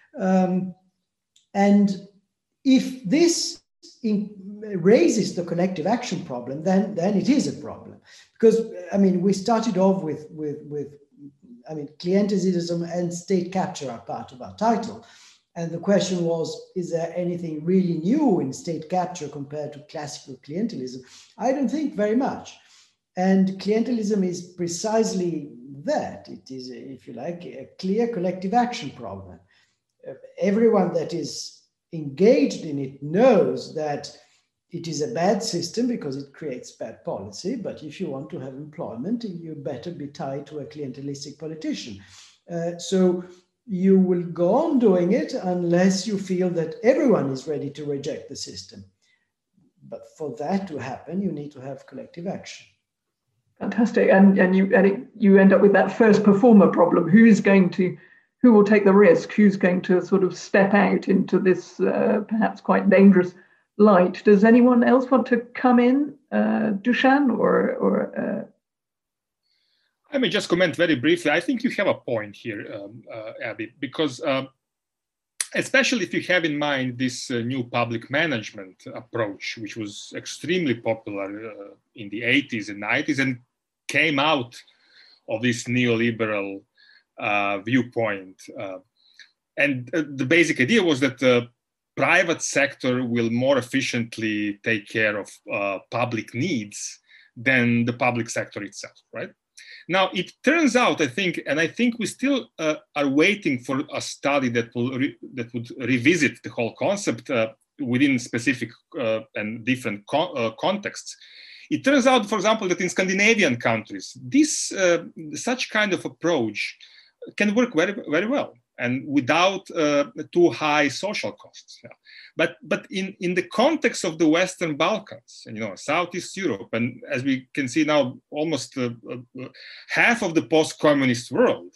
And if this raises the collective action problem, then it is a problem. Because, I mean, we started off with clientelism and state capture are part of our title. And the question was, is there anything really new in state capture compared to classical clientelism? I don't think very much. And clientelism is precisely that. It is, if you like, a clear collective action problem. Everyone that is engaged in it knows that it is a bad system because it creates bad policy. But if you want to have employment, you better be tied to a clientelistic politician. So you will go on doing it unless you feel that everyone is ready to reject the system. But for that to happen, you need to have collective action. Fantastic. And you end up with that first performer problem. Who will take the risk? Who's going to sort of step out into this perhaps quite dangerous light? Does anyone else want to come in? Dusan or I may just comment very briefly. I think you have a point here, Abby, because especially if you have in mind this new public management approach, which was extremely popular in the 80s and 90s and came out of this neoliberal viewpoint. And the basic idea was that the private sector will more efficiently take care of public needs than the public sector itself, right? Now, it turns out, I think we still are waiting for a study that would revisit the whole concept within specific and different contexts. It turns out, for example, that in Scandinavian countries, this such kind of approach can work very, very well and without too high social costs. Yeah. But in the context of the Western Balkans, and, Southeast Europe, and as we can see now, almost half of the post-communist world,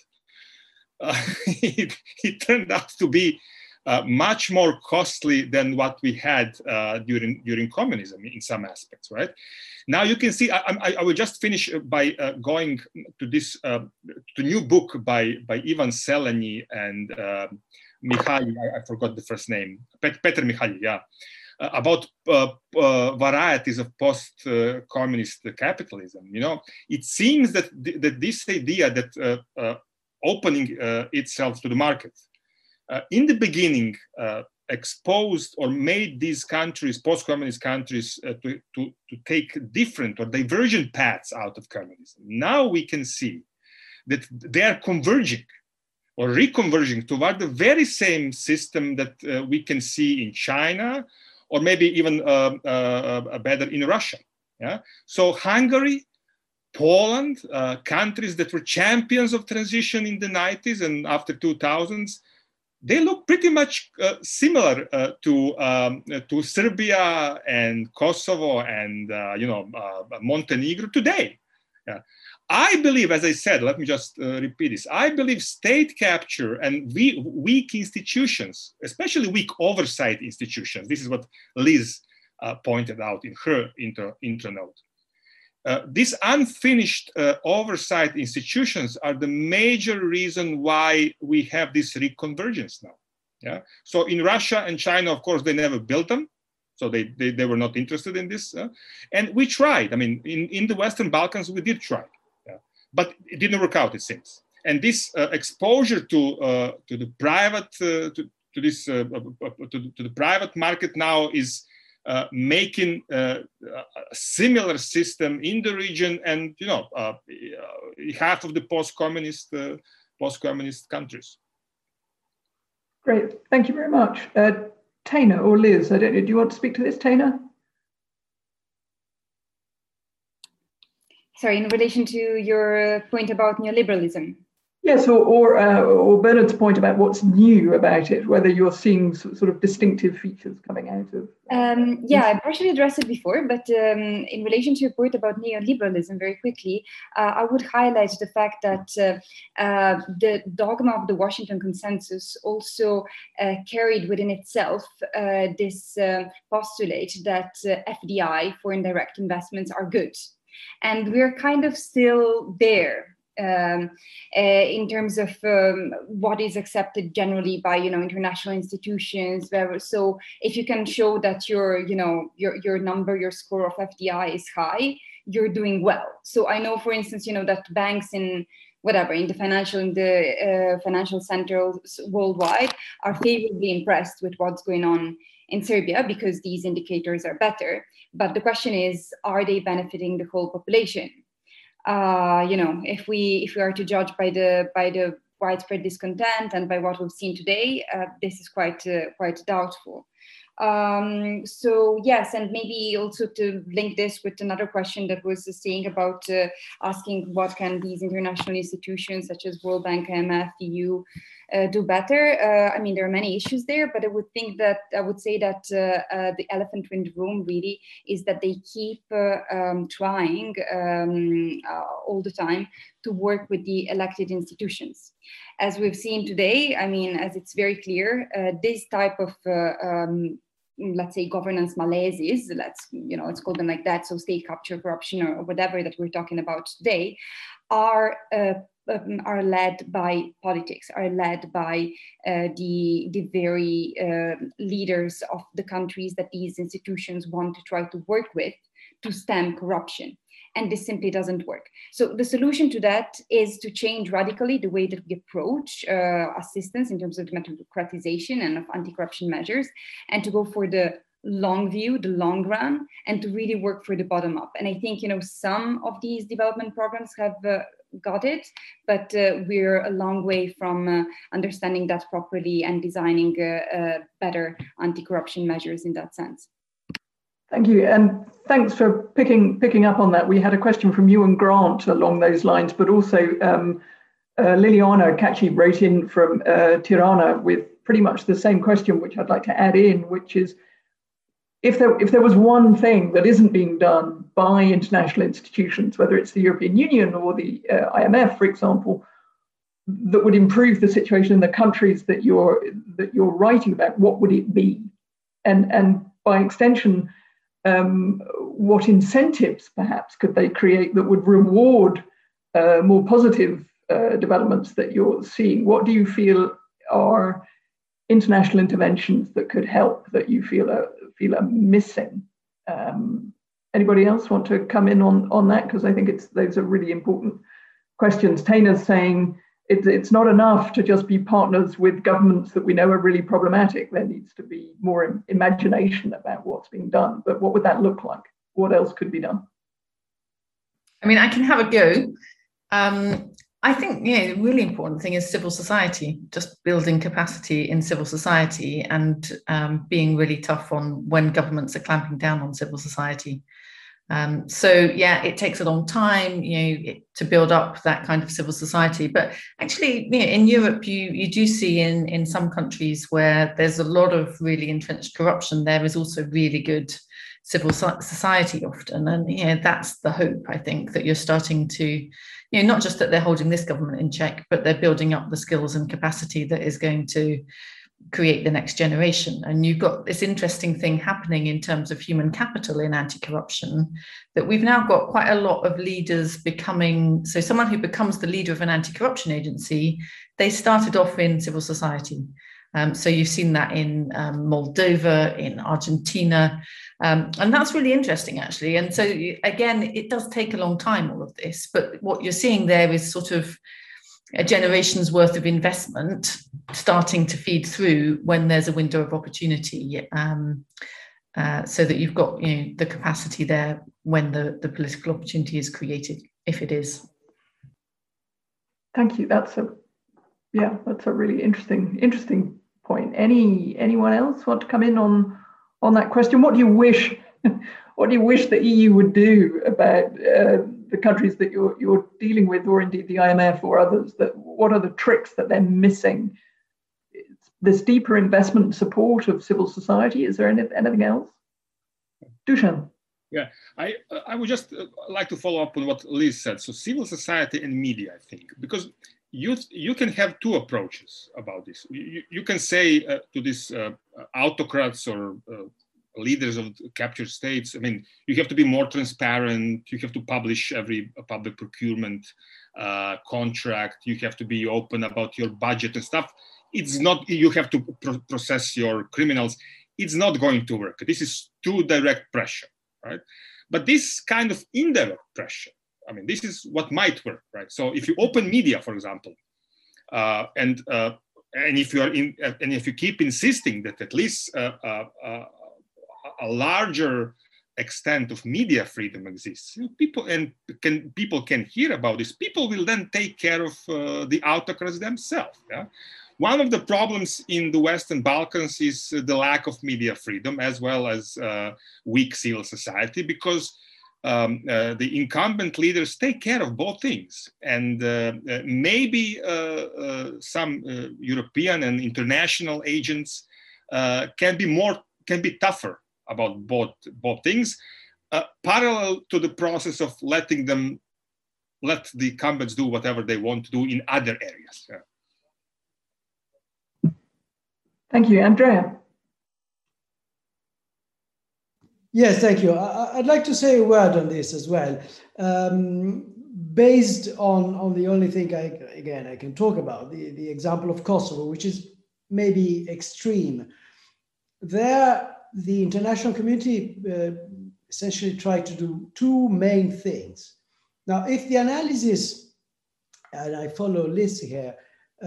it turned out to be much more costly than what we had during communism in some aspects, right? Now you can see, I will just finish by going to this to new book by Ivan Seleny and Mihaly, I forgot the first name, Peter Mihaly, yeah, about varieties of post-communist capitalism. It seems that this idea that opening itself to the market in the beginning exposed or made these countries, post-communist countries, to take different or divergent paths out of communism. Now we can see that they are converging or reconverging toward the very same system that we can see in China, or maybe even better in Russia. Yeah? So Hungary, Poland, countries that were champions of transition in the 90s and after 2000s, they look pretty much similar to Serbia and Kosovo and Montenegro today. Yeah. I believe, as I said, let me just repeat this. I believe state capture and weak institutions, especially weak oversight institutions, this is what Liz pointed out in her intro note. These unfinished oversight institutions are the major reason why we have this reconvergence now. Yeah. So in Russia and China, of course, they never built them. So they were not interested in this. And we tried. I mean, in the Western Balkans, we did try. Yeah. But it didn't work out, it seems. And this exposure to the private to the private market now is making a similar system in the region, and half of the post-communist countries. Great, thank you very much. Taina or Liz, I don't know, do you want to speak to this, Taina? Sorry, in relation to your point about neoliberalism. Yes, or Bernard's point about what's new about it, whether you're seeing sort of distinctive features coming out of. Yeah, I partially addressed it before, but in relation to your point about neoliberalism, very quickly, I would highlight the fact that the dogma of the Washington Consensus also carried within itself this postulate that FDI, foreign direct investments, are good. And we're kind of still there. In terms of what is accepted generally by international institutions. So if you can show that your score of FDI is high, you're doing well. So I know, for instance, that banks in the financial centers worldwide are favorably impressed with what's going on in Serbia because these indicators are better. But the question is, are they benefiting the whole population? If we are to judge by the widespread discontent and by what we've seen today, this is quite doubtful. So yes, and maybe also to link this with another question that was saying about asking what can these international institutions such as World Bank, IMF, EU do better. I mean, there are many issues there, but I would say that the elephant in the room really is that they keep trying all the time to work with the elected institutions. As we've seen today, I mean, as it's very clear, this type of let's say governance malaises, let's call them like that, so state capture, corruption, or whatever that we're talking about today, are led by politics, are led by the very leaders of the countries that these institutions want to try to work with to stem corruption. And this simply doesn't work. So the solution to that is to change radically the way that we approach assistance in terms of democratization and of anti-corruption measures, and to go for the long view, the long run, and to really work for the bottom up. And I think, some of these development programs have got it, but we're a long way from understanding that properly and designing better anti-corruption measures in that sense. Thank you, and thanks for picking up on that. We had a question from Ewan Grant along those lines, but also Liliana Caci wrote in from Tirana with pretty much the same question, which I'd like to add in, which is, if there was one thing that isn't being done by international institutions, whether it's the European Union or the IMF, for example, that would improve the situation in the countries that you're writing about, what would it be? And by extension, what incentives perhaps could they create that would reward more positive developments that you're seeing? What do you feel are international interventions that could help, that you feel are missing? Anybody else want to come in on that? Because I think those are really important questions. Taina's saying it's not enough to just be partners with governments that we know are really problematic. There needs to be more imagination about what's being done. But what would that look like? What else could be done? I mean, I can have a go. I think the really important thing is civil society, just building capacity in civil society and being really tough on when governments are clamping down on civil society. It takes a long time, to build up that kind of civil society. But actually, in Europe, you do see in some countries where there's a lot of really entrenched corruption, there is also really good civil society often. And that's the hope, I think, that you're starting to, not just that they're holding this government in check, but they're building up the skills and capacity that is going to create the next generation. And you've got this interesting thing happening in terms of human capital in anti-corruption, that we've now got quite a lot of leaders becoming, so someone who becomes the leader of an anti-corruption agency, they started off in civil society. So you've seen that in Moldova, in Argentina, and that's really interesting, actually. And so, again, it does take a long time, all of this, but what you're seeing there is sort of a generation's worth of investment starting to feed through when there's a window of opportunity, so that you've got the capacity there when the political opportunity is created, if it is. Thank you. That's a really interesting point. Anyone else want to come in on that question? What do you wish the EU would do about the countries that you're dealing with, or indeed the IMF or others? What are the tricks that they're missing? This deeper investment and support of civil society. Is there anything else? Dusan. Yeah, I would just like to follow up on what Liz said. So civil society and media, I think, because you can have two approaches about this. You can say to these autocrats or leaders of captured states, I mean, you have to be more transparent. You have to publish every public procurement contract. You have to be open about your budget and stuff. It's not, you have to process your criminals. It's not going to work. This is too direct pressure, right? But this kind of indirect pressure, I mean, this is what might work, right? So if you open media, for example, and if you are and if you keep insisting that at least a larger extent of media freedom exists, people can hear about this. People will then take care of the autocrats themselves. Yeah? One of the problems in the Western Balkans is the lack of media freedom, as well as weak civil society, because the incumbent leaders take care of both things. And maybe some European and international agents can be tougher about both things, parallel to the process of let the incumbents do whatever they want to do in other areas. Yeah. Thank you. Andrea. Yes, thank you. I'd like to say a word on this as well. Based on the only thing I can talk about, the example of Kosovo, which is maybe extreme. There, the international community essentially tried to do two main things. Now, if the analysis, and I follow Liz here,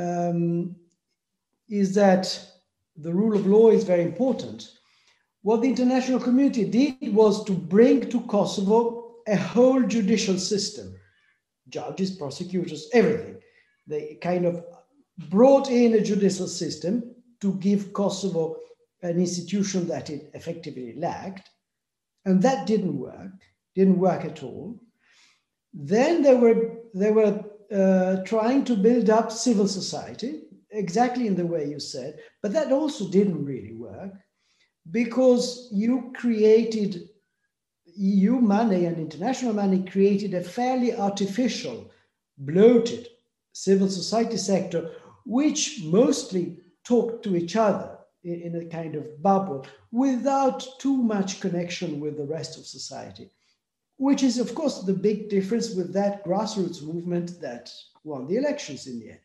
is that the rule of law is very important. What the international community did was to bring to Kosovo a whole judicial system, judges, prosecutors, everything. They kind of brought in a judicial system to give Kosovo an institution that it effectively lacked. And that didn't work at all. Then they were trying to build up civil society, exactly in the way you said, but that also didn't really work, because you created EU money and international money created a fairly artificial, bloated civil society sector, which mostly talked to each other in a kind of bubble without too much connection with the rest of society, which is, of course, the big difference with that grassroots movement that won the elections in the end.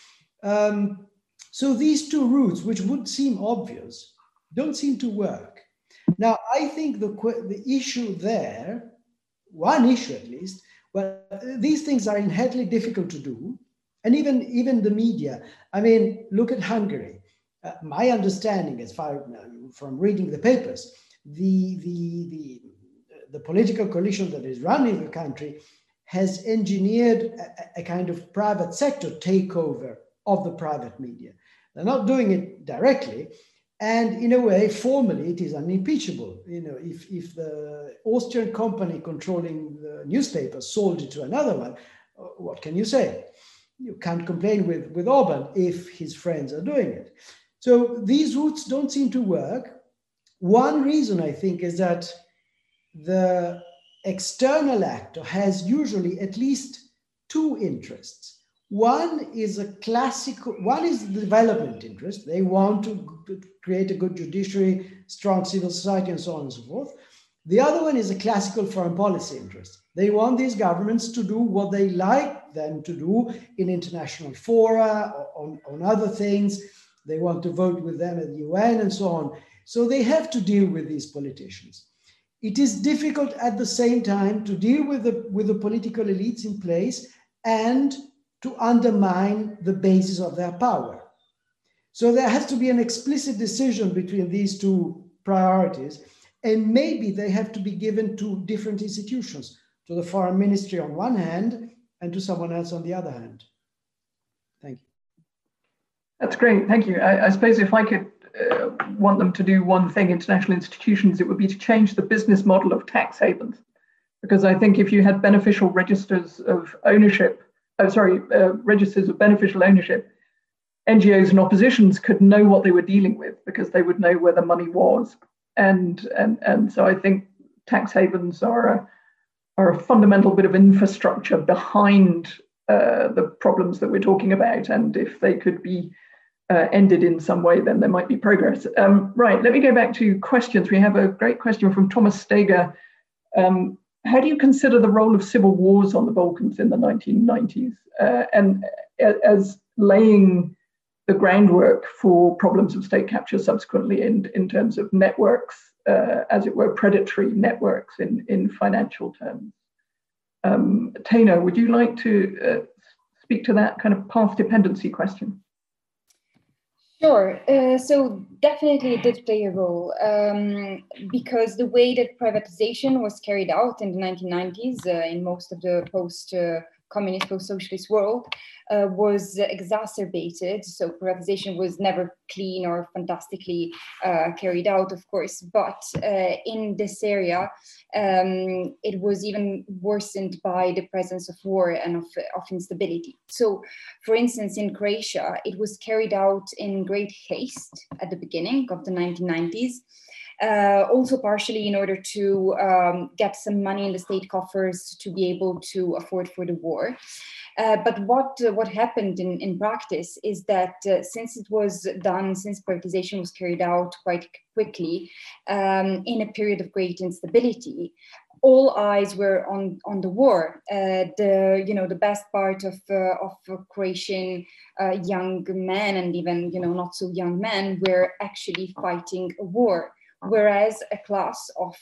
So these two routes, which would seem obvious, don't seem to work. Now, I think the issue there, one issue at least, well, these things are inherently difficult to do. And even the media, I mean, look at Hungary. My understanding, as far from reading the papers, the political coalition that is running the country has engineered a kind of private sector takeover of the private media. They're not doing it directly, and in a way, formally, it is unimpeachable. You know, if the Austrian company controlling the newspaper sold it to another one, what can you say? You can't complain with Orban if his friends are doing it. So these routes don't seem to work. One reason, I think, is that the external actor has usually at least two interests. One is the development interest. They want to create a good judiciary, strong civil society, and so on and so forth. The other one is a classical foreign policy interest. They want these governments to do what they like them to do in international fora, or on other things. They want to vote with them at the UN and so on. So they have to deal with these politicians. It is difficult at the same time to deal with the political elites in place and to undermine the basis of their power. So there has to be an explicit decision between these two priorities, and maybe they have to be given to different institutions, to the foreign ministry on one hand and to someone else on the other hand. Thank you. That's great, thank you. I suppose if I could want them to do one thing, international institutions, it would be to change the business model of tax havens. Because I think if you had beneficial registers of ownership, registers of beneficial ownership, NGOs and oppositions could know what they were dealing with because they would know where the money was. And so I think tax havens are a fundamental bit of infrastructure behind the problems that we're talking about. And if they could be ended in some way, then there might be progress. Right, let me go back to questions. We have a great question from Thomas Steger. How do you consider the role of civil wars on the Balkans in the 1990s and as laying the groundwork for problems of state capture subsequently in terms of networks, as it were, predatory networks in financial terms? Tena, would you like to speak to that kind of path dependency question? Sure. So definitely it did play a role because the way that privatization was carried out in the 1990s in most of the post-communist, post-socialist world was exacerbated. So privatization was never clean or fantastically carried out, of course, but in this area, it was even worsened by the presence of war and of instability. So, for instance, in Croatia, it was carried out in great haste at the beginning of the 1990s. Also partially in order to get some money in the state coffers to be able to afford for the war. But what happened in practice is that since privatization was carried out quite quickly in a period of great instability, all eyes were on the war. The best part of Croatian young men and even not so young men were actually fighting a war. Whereas a class of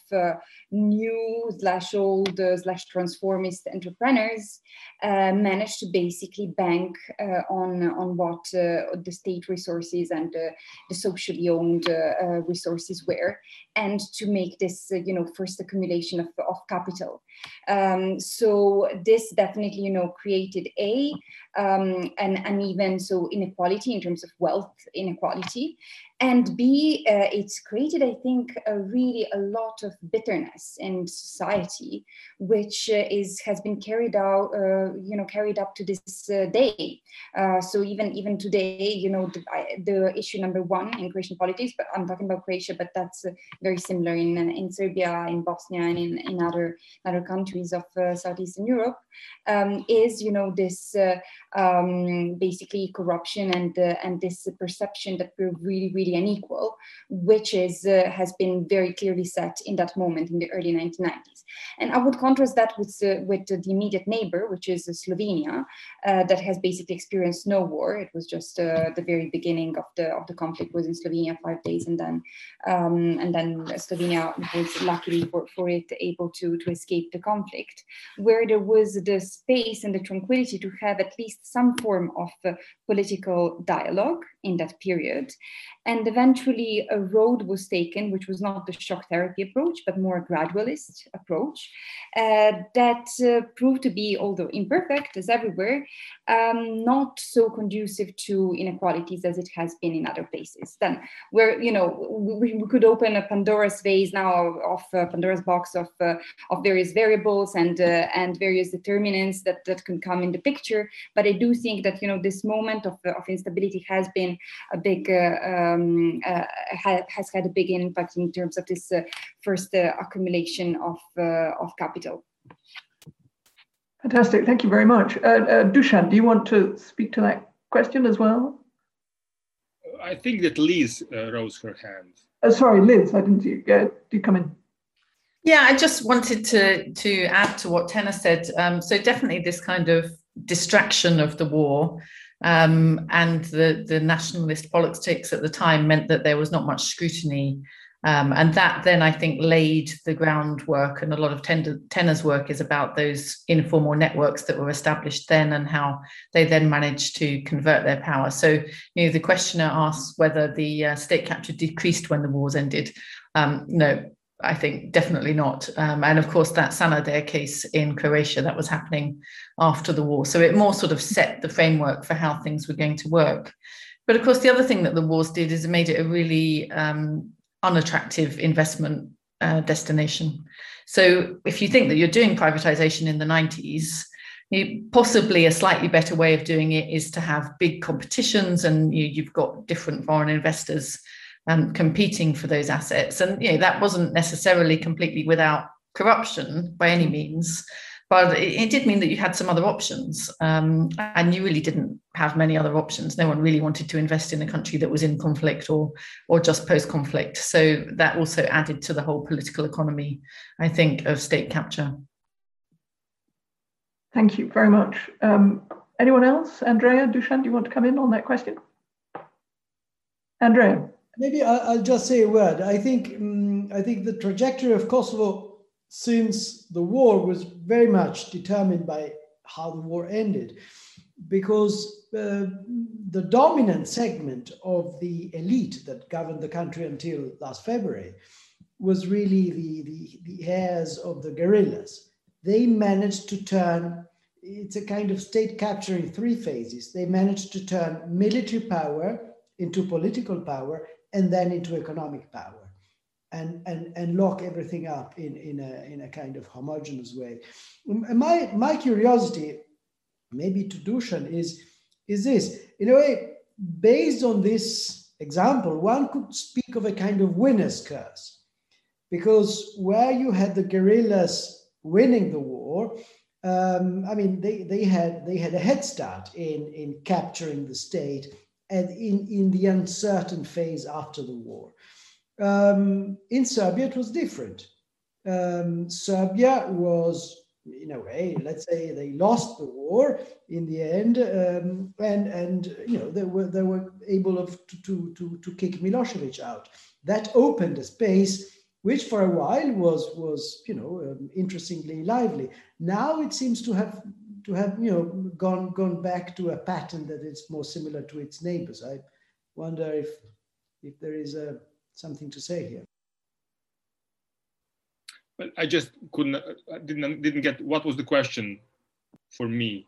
new/old/ transformist entrepreneurs managed to basically bank on what the state resources and the socially owned resources were, and to make this first accumulation of capital. So this definitely created an even so inequality in terms of wealth inequality, and B, it's created, I think, really a lot of bitterness in society, which has been carried out, carried up to this day. So even today, the issue number one in Croatian politics, but I'm talking about Croatia, but that's very similar in Serbia, in Bosnia, and in other countries of Southeastern Europe, is this basically corruption and this perception that we're really unequal, which has been very clearly set in that moment in the early 1990s. And I would contrast that with the immediate neighbor, which is Slovenia, that has basically experienced no war. It was just the very beginning of the conflict was in Slovenia 5 days, and then Slovenia was luckily for it able to escape the conflict, where there was the space and the tranquility to have at least some form of political dialogue in that period. And eventually a road was taken, which was not the shock therapy approach, but more a gradualist approach that proved to be, although imperfect as everywhere, not so conducive to inequalities as it has been in other places. Then where, we could open a Pandora's vase now of Pandora's box of various variables and various determinants that can come in the picture. But I do think that, this moment of instability has been a big, has had a big impact in terms of this first accumulation of capital. Fantastic, thank you very much. Dusan, do you want to speak to that question as well? I think that Liz rose her hand. Sorry, Liz, I didn't see you. Do come in. Yeah, I just wanted to add to what Tena said. So definitely this kind of distraction of the war and the nationalist politics at the time meant that there was not much scrutiny And that then, I think, laid the groundwork, and a lot of Tenner's work is about those informal networks that were established then and how they then managed to convert their power. So, the questioner asks whether the state capture decreased when the wars ended. No, I think definitely not. And of course, that Sanader case in Croatia, that was happening after the war. So it more sort of set the framework for how things were going to work. But of course, the other thing that the wars did is it made it a really unattractive investment destination. So if you think that you're doing privatization in the 90s, possibly a slightly better way of doing it is to have big competitions, and you've got different foreign investors competing for those assets. And that wasn't necessarily completely without corruption by any means, but it did mean that you had some other options, and you really didn't have many other options. No one really wanted to invest in a country that was in conflict or just post-conflict. So that also added to the whole political economy, I think, of state capture. Thank you very much. Anyone else? Andrea, Dusan, do you want to come in on that question? Andrea. Maybe I'll just say a word. I think the trajectory of Kosovo since the war was very much determined by how the war ended, because the dominant segment of the elite that governed the country until last February was really the heirs of the guerrillas. They managed to turn, it's a kind of state capture in three phases. They managed to turn military power into political power and then into economic power, and lock everything up in a kind of homogeneous way. My curiosity, maybe to Dusan, is this. In a way, based on this example, one could speak of a kind of winner's curse, because where you had the guerrillas winning the war, they had a head start in capturing the state and in the uncertain phase after the war. In Serbia, it was different. Serbia was, in a way, let's say they lost the war in the end, and they were able to kick Milosevic out. That opened a space which for a while was interestingly lively. Now it seems to have gone back to a pattern that is more similar to its neighbors. I wonder if there is something to say here. But I just didn't get what was the question for me.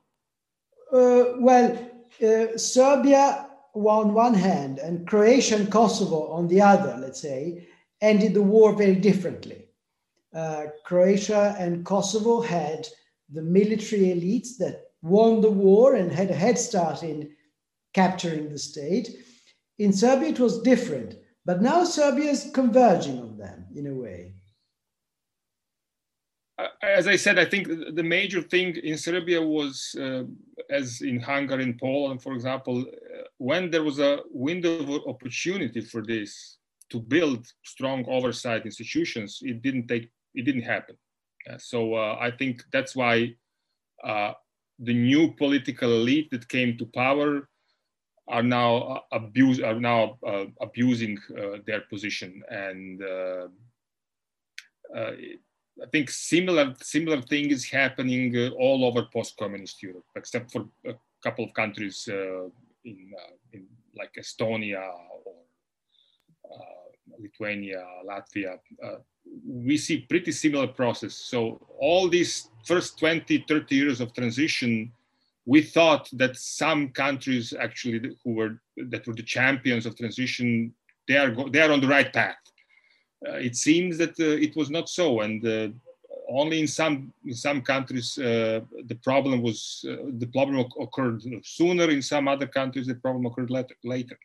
Serbia on one hand and Croatia and Kosovo on the other, let's say, ended the war very differently. Croatia and Kosovo had the military elites that won the war and had a head start in capturing the state. In Serbia, it was different, but now Serbia is converging on them in a way. As I said, I think the major thing in Serbia was, as in Hungary and Poland, for example, when there was a window of opportunity for this to build strong oversight institutions, it didn't happen. So I think that's why the new political elite that came to power are now abusing their position, and I think similar thing is happening all over post-communist Europe, except for a couple of countries in like Estonia or Lithuania, Latvia. We see pretty similar process. So all these first 20, 30 years of transition, we thought that some countries actually that were the champions of transition, they are on the right path. It seems that it was not so, and only in some countries the problem occurred sooner. In some other countries, the problem occurred later.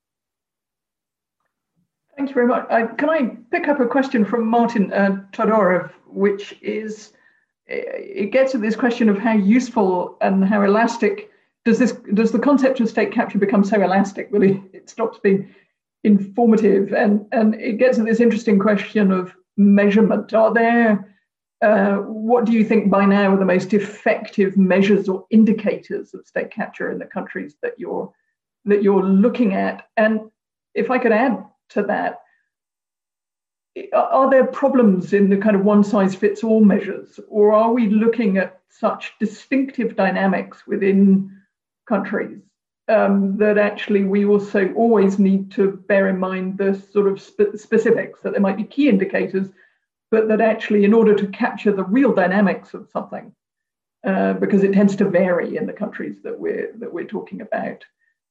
Thank you very much. Can I pick up a question from Martin Todorov, which is, it gets at this question of how useful and how elastic does the concept of state capture become so elastic? Really, it stops being informative, and it gets at this interesting question of measurement. Are there, what do you think by now are the most effective measures or indicators of state capture in the countries that you're looking at? And if I could add to that, are there problems in the kind of one-size-fits-all measures, or are we looking at such distinctive dynamics within countries that actually we also always need to bear in mind the sort of specifics, that there might be key indicators, but that actually in order to capture the real dynamics of something, because it tends to vary in the countries that we're talking about,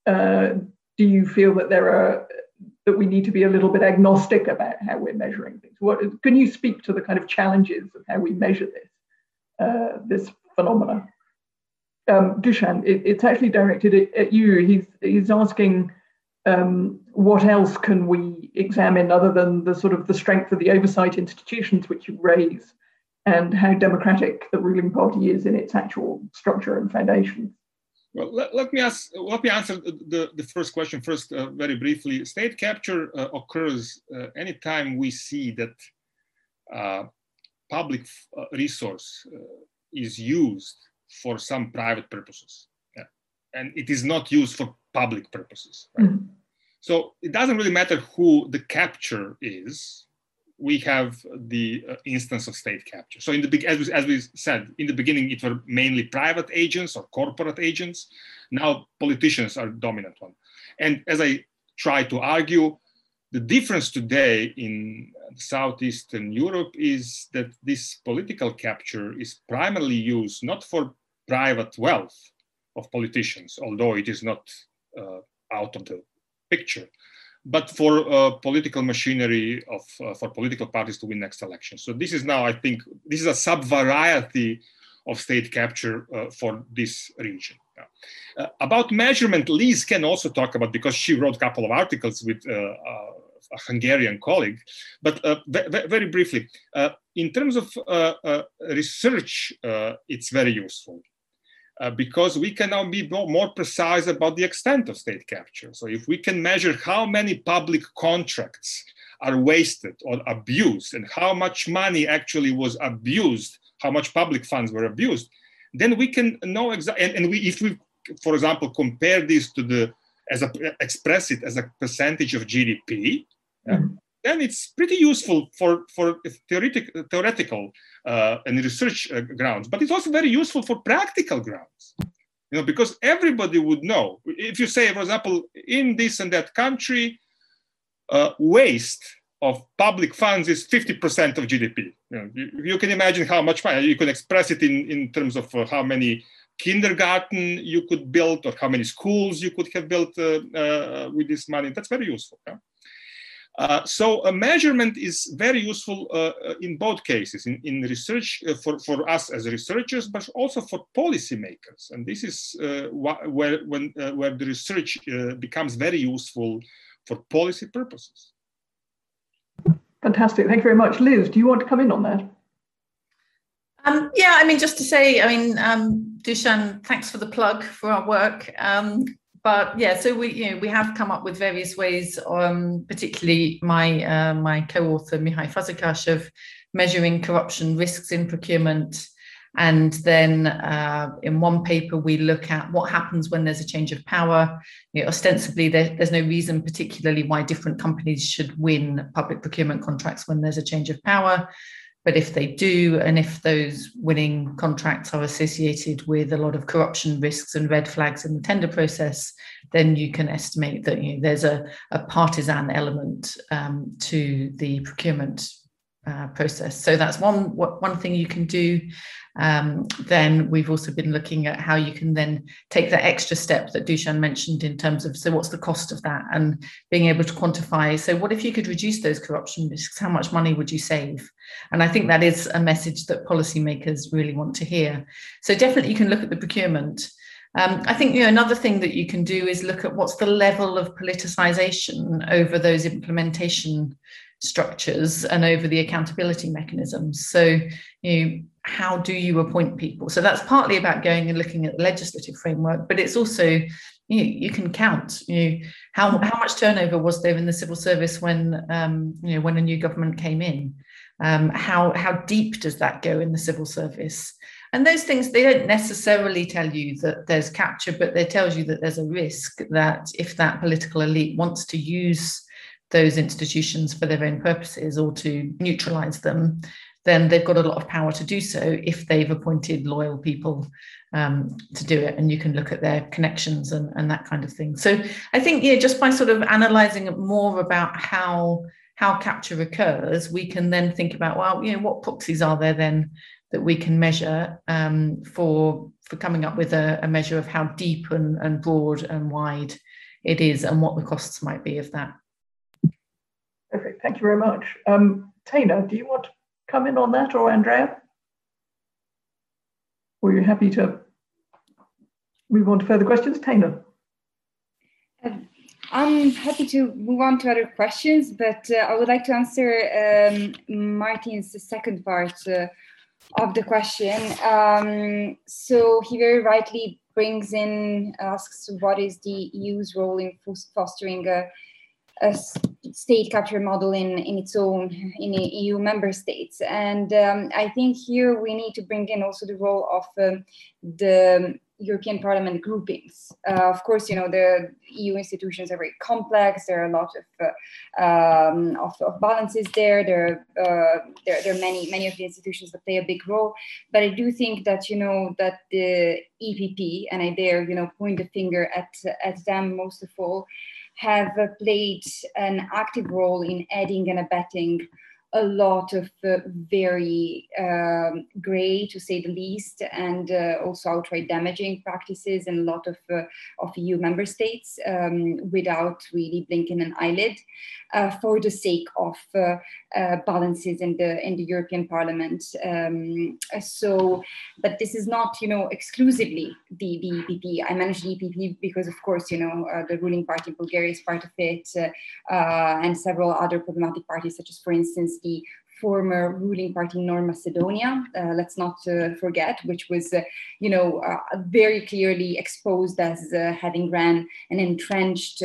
do you feel that that we need to be a little bit agnostic about how we're measuring things? Can you speak to the kind of challenges of how we measure this phenomena? Dushan, it's actually directed at you. He's asking what else can we examine other than the sort of the strength of the oversight institutions which you raise, and how democratic the ruling party is in its actual structure and foundations. Well, let me answer the first question first very briefly. State capture occurs anytime we see that public resource is used for some private purposes, and it is not used for public purposes. Right? Mm-hmm. So it doesn't really matter who the capture is. We have the instance of state capture. So as we said, in the beginning, it were mainly private agents or corporate agents. Now politicians are the dominant one. And as I try to argue, the difference today in Southeastern Europe is that this political capture is primarily used not for private wealth of politicians, although it is not out of the picture, but for political machinery for political parties to win next election. So this is now, I think, this is a sub-variety of state capture for this region. About measurement, Liz can also talk about, because she wrote a couple of articles with a Hungarian colleague, but very briefly, in terms of research, it's very useful. Because we can now be more precise about the extent of state capture. So if we can measure how many public contracts are wasted or abused, and how much money actually was abused, how much public funds were abused, then we can know exactly. And if we, for example, compare this to express it as a percentage of GDP, then it's pretty useful for theoretical and research grounds, but it's also very useful for practical grounds, because everybody would know. If you say, for example, in this and that country, waste of public funds is 50% of GDP. You can imagine how much money. You can express it in terms of how many kindergarten you could build, or how many schools you could have built with this money. That's very useful. Yeah? So a measurement is very useful in both cases, in research for us as researchers, but also for policymakers. And this is where the research becomes very useful for policy purposes. Fantastic, thank you very much. Liz, do you want to come in on that? Yeah, I mean, just to say, Dushan, thanks for the plug for our work. But yeah, so we have come up with various ways, particularly my co-author Mihai Fazekas, of measuring corruption risks in procurement. And then in one paper, we look at what happens when there's a change of power. Ostensibly, there's no reason particularly why different companies should win public procurement contracts when there's a change of power. But if they do, and if those winning contracts are associated with a lot of corruption risks and red flags in the tender process, then you can estimate that there's a partisan element to the procurement process. So that's one thing you can do. Then we've also been looking at how you can then take that extra step that Dushan mentioned in terms of, so what's the cost of that, and being able to quantify, so what if you could reduce those corruption risks, how much money would you save? And I think that is a message that policymakers really want to hear. So definitely you can look at the procurement. I think another thing that you can do is look at what's the level of politicization over those implementation structures and over the accountability mechanisms. So how do you appoint people? So that's partly about going and looking at the legislative framework, but it's also you can count how much turnover was there in the civil service when when a new government came in. How deep does that go in the civil service? And those things, they don't necessarily tell you that there's capture, but they tell you that there's a risk that if that political elite wants to use those institutions for their own purposes or to neutralize them, then they've got a lot of power to do so if they've appointed loyal people to do it. And you can look at their connections and that kind of thing. So I think, yeah, just by sort of analysing more about how capture occurs, we can then think about, well, you know, what proxies are there then that we can measure for coming up with a measure of how deep and broad and wide it is and what the costs might be of that. Perfect, thank you very much. Taina, do you want to come in on that, or Andrea? Or are you happy to move on to further questions? Taina. I'm happy to move on to other questions, but I would like to answer Martin's second part of the question. So he very rightly asks what is the EU's role in fostering a state capture model in EU member states. And I think here we need to bring in also the role of the European Parliament groupings. Of course, you know, the EU institutions are very complex. There are a lot of balances there. There are many of the institutions that play a big role. But I do think that, you know, that the EPP, and I dare, you know, point the finger at them most of all, have played an active role in aiding and abetting a lot of very grey, to say the least, and also outright damaging practices in a lot of EU member states without really blinking an eyelid for the sake of balances in the European Parliament. But this is not, you know, exclusively the EPP. I manage the EPP because, of course, you know, the ruling party in Bulgaria is part of it, and several other problematic parties, such as, for instance, the former ruling party North Macedonia, let's not forget, which was, you know, very clearly exposed as having ran an entrenched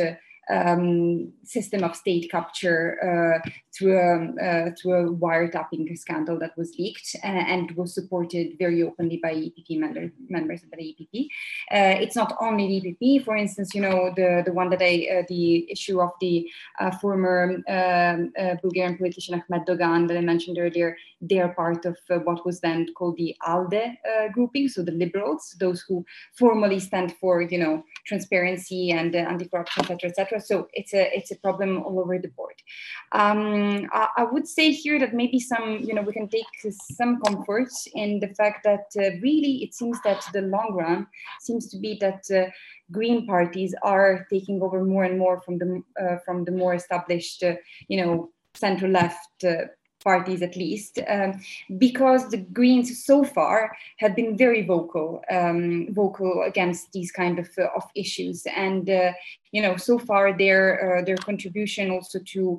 system of state capture through a wiretapping scandal that was leaked and was supported very openly by EPP members of the EPP. It's not only the EPP. For instance, you know, the issue of the former Bulgarian politician Ahmed Dogan that I mentioned earlier. They are part of what was then called the ALDE grouping, so the liberals, those who formally stand for, you know, transparency and anti-corruption, etc., etc. So it's a problem all over the board. I would say here that maybe we can take some comfort in the fact that really it seems that the long run seems to be that green parties are taking over more and more from the more established, center left parties, at least, because the Greens so far have been very vocal against these kind of issues, and so far their contribution also to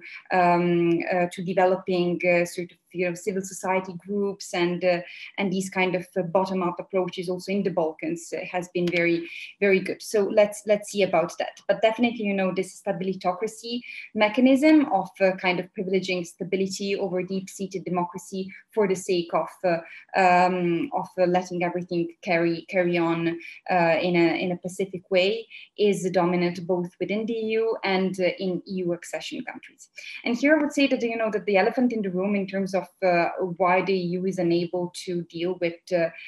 developing sort of civil society groups and these kind of bottom-up approaches also in the Balkans has been very, very good. So let's see about that. But definitely, this stabilitocracy mechanism of kind of privileging stability over deep-seated democracy for the sake of letting everything carry on in a pacific way is dominant both within the EU and in EU accession countries. And here I would say that that the elephant in the room in terms of why the EU is unable to deal with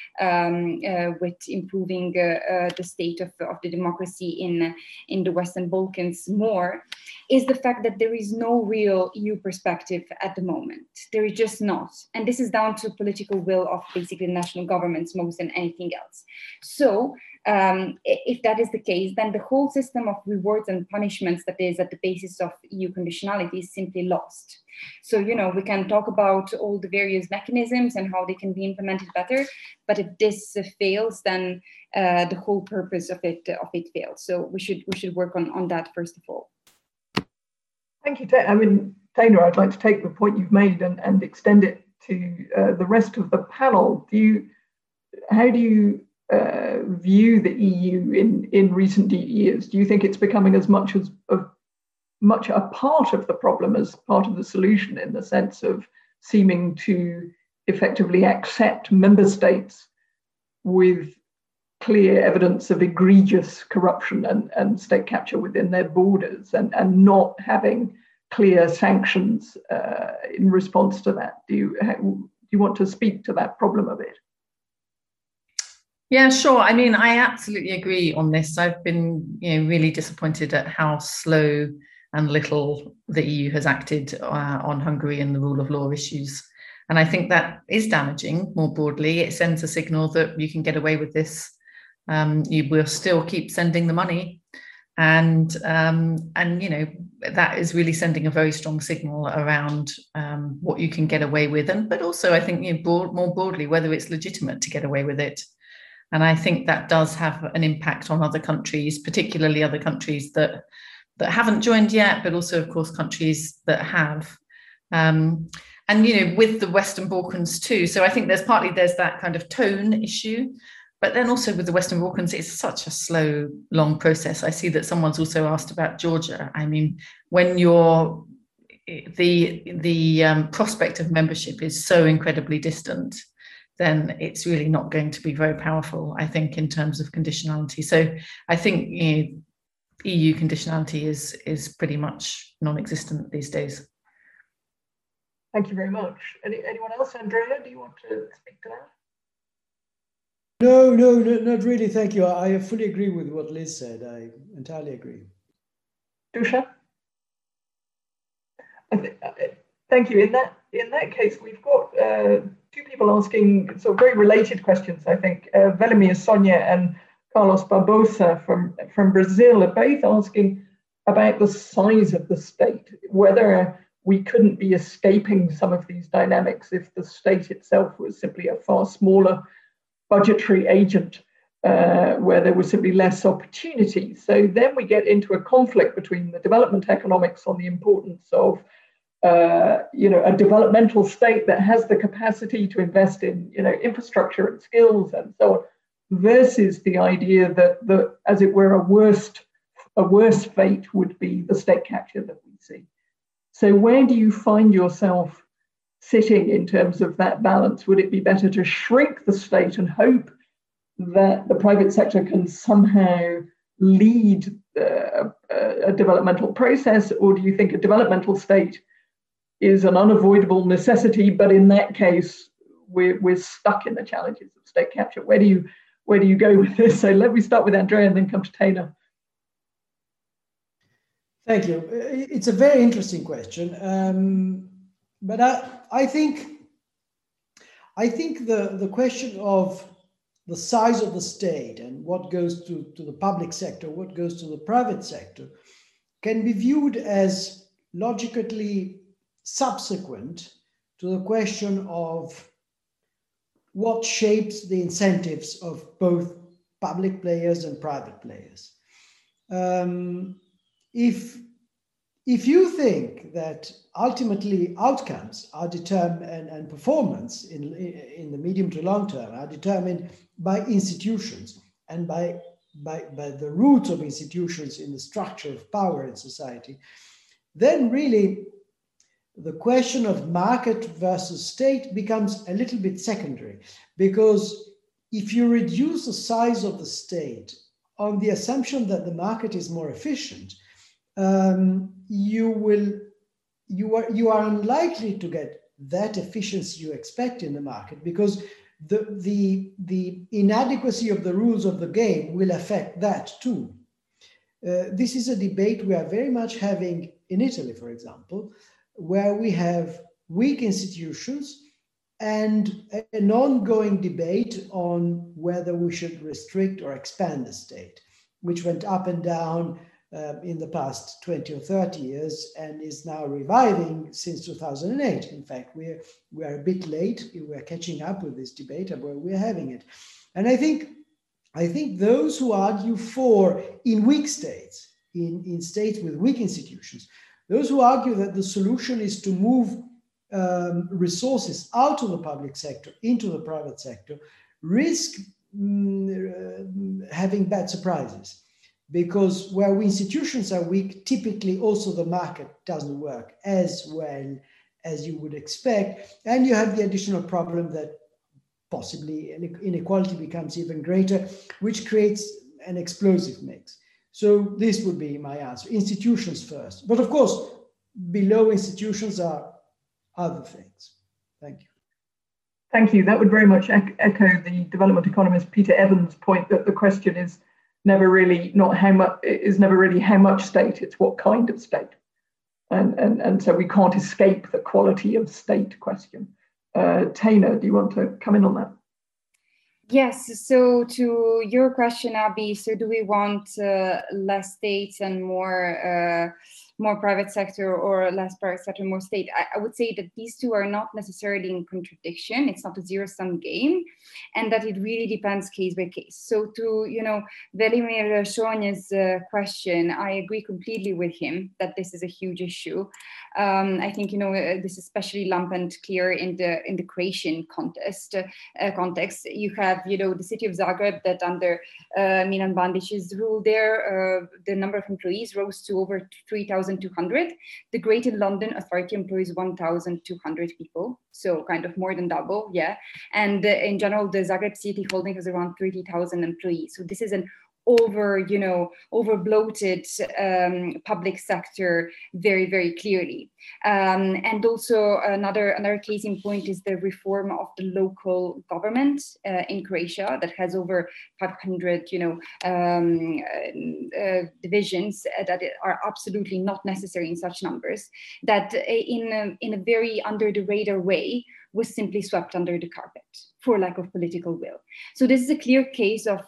improving the state of the democracy in the Western Balkans more is the fact that there is no real EU perspective at the moment. There is just not. And this is down to political will of basically national governments more than anything else. So if that is the case, then the whole system of rewards and punishments that is at the basis of EU conditionality is simply lost. So, we can talk about all the various mechanisms and how they can be implemented better, but if this fails, then the whole purpose of it fails. So we should work on that first of all. Thank you. Taina, I'd like to take the point you've made and extend it to the rest of the panel. How do you view the EU in recent years? Do you think it's becoming as much a part of the problem as part of the solution, in the sense of seeming to effectively accept member states with clear evidence of egregious corruption and state capture within their borders, and not having clear sanctions in response to that? Do you want to speak to that problem a bit? Yeah, sure. I mean, I absolutely agree on this. I've been, really disappointed at how slow and little the EU has acted on Hungary and the rule of law issues. And I think that is damaging more broadly. It sends a signal that you can get away with this. You will still keep sending the money. And that is really sending a very strong signal around what you can get away with. But also, I think, more broadly, whether it's legitimate to get away with it. And I think that does have an impact on other countries, particularly other countries that haven't joined yet, but also, of course, countries that have. And, with the Western Balkans too. So I think there's that kind of tone issue, but then also with the Western Balkans, it's such a slow, long process. I see that someone's also asked about Georgia. I mean, when the prospect of membership is so incredibly distant, then it's really not going to be very powerful, I think, in terms of conditionality. So I think EU conditionality is pretty much non-existent these days. Thank you very much. Anyone else? Andrea, do you want to speak to that? No, not really. Thank you. I fully agree with what Liz said. I entirely agree. Dusan? Thank you. In that case, we've got two people asking sort of very related questions, I think. Velimir Sonia and Carlos Barbosa from Brazil are both asking about the size of the state, whether we couldn't be escaping some of these dynamics if the state itself was simply a far smaller budgetary agent where there was simply less opportunity. So then we get into a conflict between the development economics on the importance of a developmental state that has the capacity to invest in infrastructure and skills and so on, versus the idea that as it were, a worse fate would be the state capture that we see. So where do you find yourself sitting in terms of that balance? Would it be better to shrink the state and hope that the private sector can somehow lead a developmental process, or do you think a developmental state is an unavoidable necessity, but in that case we're stuck in the challenges of state capture? Where do you go with this? So let me start with Andrea and then come to Taina. Thank you. It's a very interesting question, but I think the question of the size of the state and what goes to the public sector, what goes to the private sector, can be viewed as logically subsequent to the question of what shapes the incentives of both public players and private players. If you think that ultimately outcomes are determined and performance in the medium to long term are determined by institutions and by the roots of institutions in the structure of power in society, then really the question of market versus state becomes a little bit secondary, because if you reduce the size of the state on the assumption that the market is more efficient, you are unlikely to get that efficiency you expect in the market, because the inadequacy of the rules of the game will affect that too. This is a debate we are very much having in Italy, for example, where we have weak institutions and an ongoing debate on whether we should restrict or expand the state, which went up and down in the past 20 or 30 years and is now reviving since 2008. In fact, we are a bit late. We're catching up with this debate, but we're having it. And I think those who argue for, in weak states, in states with weak institutions, those who argue that the solution is to move resources out of the public sector into the private sector risk having bad surprises. Because where institutions are weak, typically also the market doesn't work as well as you would expect. And you have the additional problem that possibly inequality becomes even greater, which creates an explosive mix. So this would be my answer. Institutions first. But of course, below institutions are other things. Thank you. Thank you. That would very much echo the development economist Peter Evans' point that the question is never really how much state, it's what kind of state. And so we can't escape the quality of state question. Taina, do you want to come in on that? Yes, so to your question, Abby, so do we want less states and more private sector, or less private sector, more state? I would say that these two are not necessarily in contradiction. It's not a zero-sum game, and that it really depends case by case. So to, Velimir Šonje's question, I agree completely with him that this is a huge issue. I think, this is especially lampant clear in the Croatian context. You have, the city of Zagreb that under Milan Bandic's rule there, the number of employees rose to over 3,200. The Greater London Authority employs 1,200 people, so kind of more than double, yeah. And in general, the Zagreb City Holding has around 30,000 employees. So this is an over bloated public sector very, very clearly. And also another case in point is the reform of the local government in Croatia that has over 500, divisions that are absolutely not necessary in such numbers, that in a very under the radar way was simply swept under the carpet for lack of political will. So this is a clear case of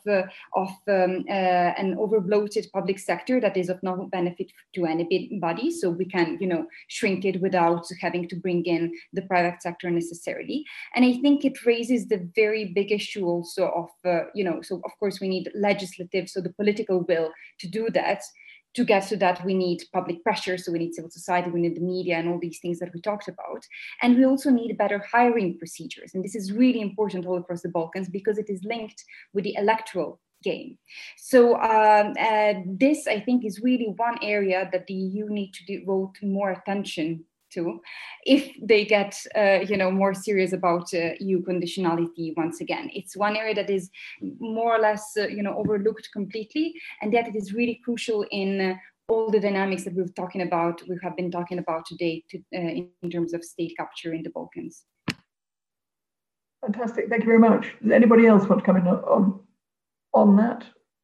an over-bloated public sector that is of no benefit to anybody. So we can, shrink it without having to bring in the private sector necessarily. And I think it raises the very big issue also of, so of course we need legislative, so the political will to do that. To get to that, we need public pressure. So we need civil society, we need the media and all these things that we talked about. And we also need better hiring procedures. And this is really important all across the Balkans because it is linked with the electoral game. So this, I think, is really one area that the EU needs to devote more attention to if they get more serious about EU conditionality once again. It's one area that is more or less overlooked completely, and yet it is really crucial in all the dynamics that we have been talking about today in terms of state capture in the Balkans. Fantastic, thank you very much. Does anybody else want to come in on that?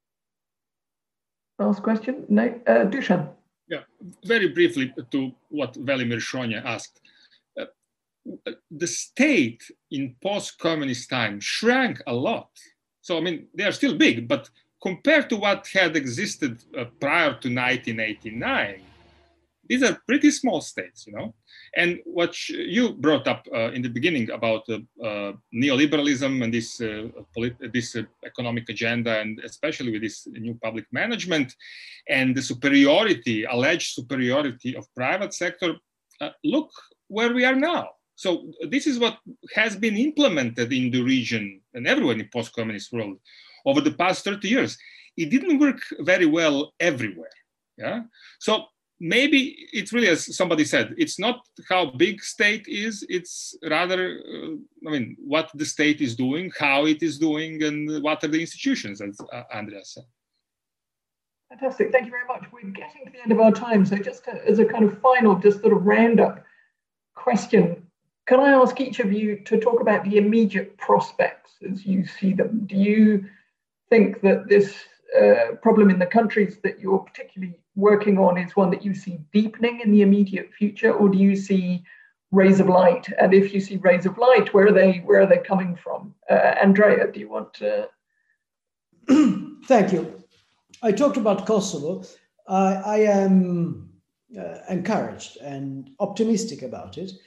Last question? No, Dusan. Yeah, very briefly to what Velimir Šonje asked. The state in post-communist time shrank a lot. So, they are still big, but compared to what had existed prior to 1989, these are pretty small states, And what you brought up in the beginning about neoliberalism and this economic agenda, and especially with this new public management and the alleged superiority of private sector, look where we are now. So this is what has been implemented in the region and everywhere in the post-communist world over the past 30 years. It didn't work very well everywhere. Yeah. So maybe it's really, as somebody said, it's not how big state is, it's rather, what the state is doing, how it is doing, and what are the institutions, as Andreas said. Fantastic, thank you very much. We're getting to the end of our time, so just as a kind of final, just sort of roundup question, can I ask each of you to talk about the immediate prospects as you see them? Do you think that this problem in the countries that you're particularly working on is one that you see deepening in the immediate future, or do you see rays of light? And if you see rays of light, where are they coming from? Andrea, do you want to? Thank you. I talked about Kosovo. I am encouraged and optimistic about it.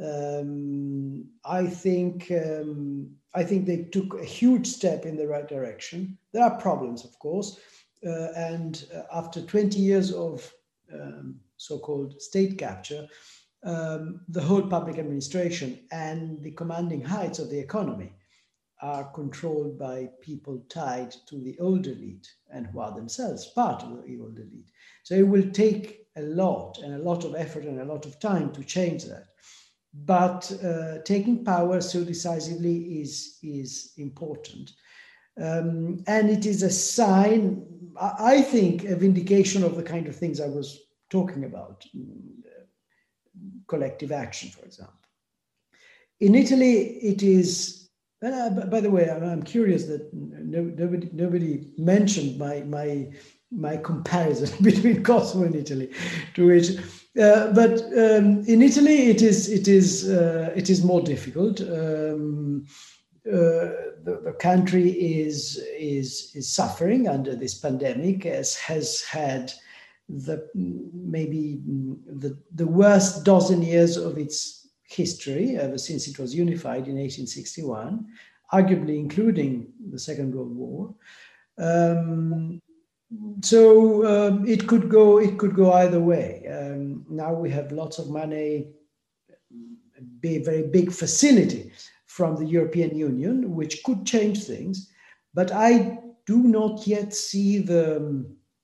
I think they took a huge step in the right direction. There are problems, of course, and after 20 years of so-called state capture, the whole public administration and the commanding heights of the economy are controlled by people tied to the old elite and who are themselves part of the old elite. So it will take a lot of effort and a lot of time to change that. But taking power so decisively is important. And it is a sign, I think, a vindication of the kind of things I was talking about. collective action, for example. In Italy, it is, by the way, I'm curious that nobody mentioned my comparison between Kosovo and Italy, to which, but in Italy it is more difficult. The country is suffering under this pandemic, as has had maybe the worst dozen years of its history ever since it was unified in 1861, arguably including the Second World War. So it could go either way. Now we have lots of money, a very big facility from the European Union, which could change things, but I do not yet see the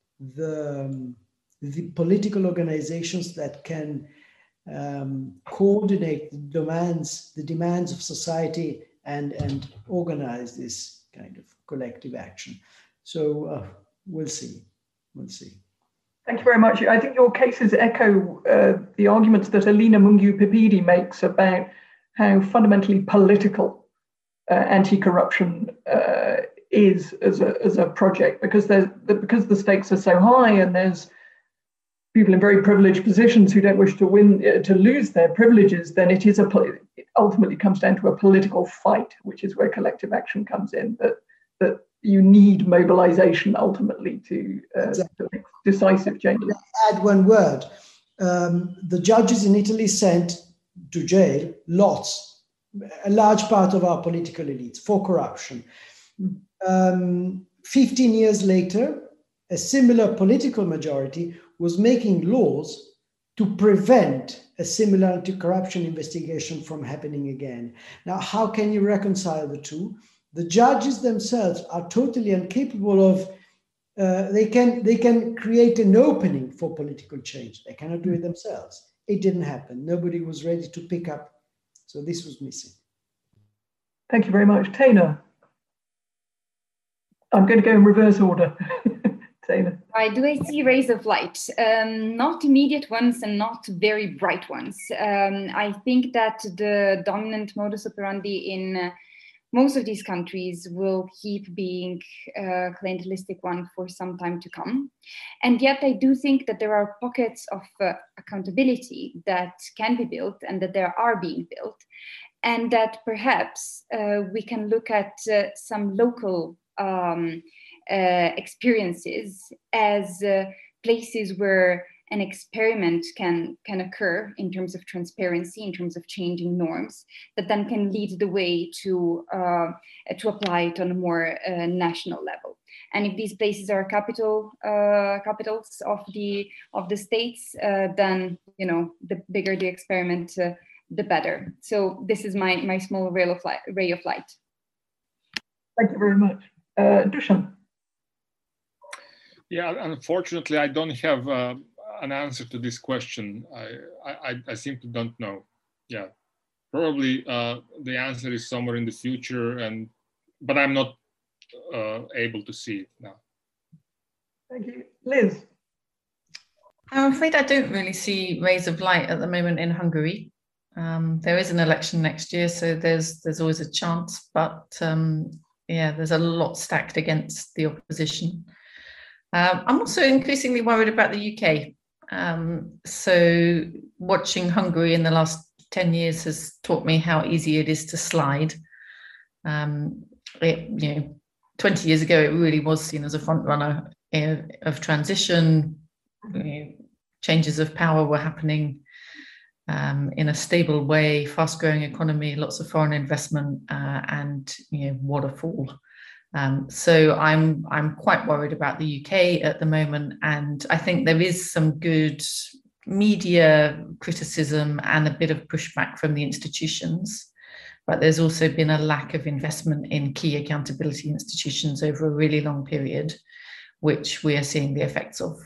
political organizations that can coordinate the demands of society and organize this kind of collective action. So we'll see. Thank you very much. I think your cases echo the arguments that Elina Mungiu-Pipidi makes about how fundamentally political anti-corruption is as a project, because the stakes are so high, and there's people in very privileged positions who don't wish to lose their privileges. Then it ultimately comes down to a political fight, which is where collective action comes in. That you need mobilization ultimately to make decisive changes. Add one word: the judges in Italy sent to jail a large part of our political elites for corruption. 15 years later, a similar political majority was making laws to prevent a similar anti-corruption investigation from happening again. Now, how can you reconcile the two? The judges themselves are totally incapable of, they can create an opening for political change. They cannot do it themselves. It didn't happen. Nobody was ready to pick up. So this was missing. Thank you very much. Taina. I'm going to go in reverse order. Taina. Do I see rays of light? Not immediate ones and not very bright ones. I think that the dominant modus operandi in most of these countries will keep being a clientelistic one for some time to come. And yet I do think that there are pockets of accountability that can be built and that there are being built. And that perhaps we can look at some local experiences as places where an experiment can occur in terms of transparency, in terms of changing norms, that then can lead the way to apply it on a more national level. And if these places are capitals of the states, then the bigger the experiment, the better. So this is my small ray of light. Thank you very much, Dusan. Yeah, unfortunately, I don't have an answer to this question. I simply don't know. Yeah, probably the answer is somewhere in the future, but I'm not able to see it now. Thank you, Liz. I'm afraid I don't really see rays of light at the moment in Hungary. There is an election next year, so there's always a chance, but yeah, there's a lot stacked against the opposition. I'm also increasingly worried about the UK. So watching Hungary in the last 10 years has taught me how easy it is to slide. 20 years ago, it really was seen as a front runner of transition. Changes of power were happening in a stable way, fast-growing economy, lots of foreign investment, and what a fall. So I'm quite worried about the UK at the moment, and I think there is some good media criticism and a bit of pushback from the institutions, but there's also been a lack of investment in key accountability institutions over a really long period, which we are seeing the effects of.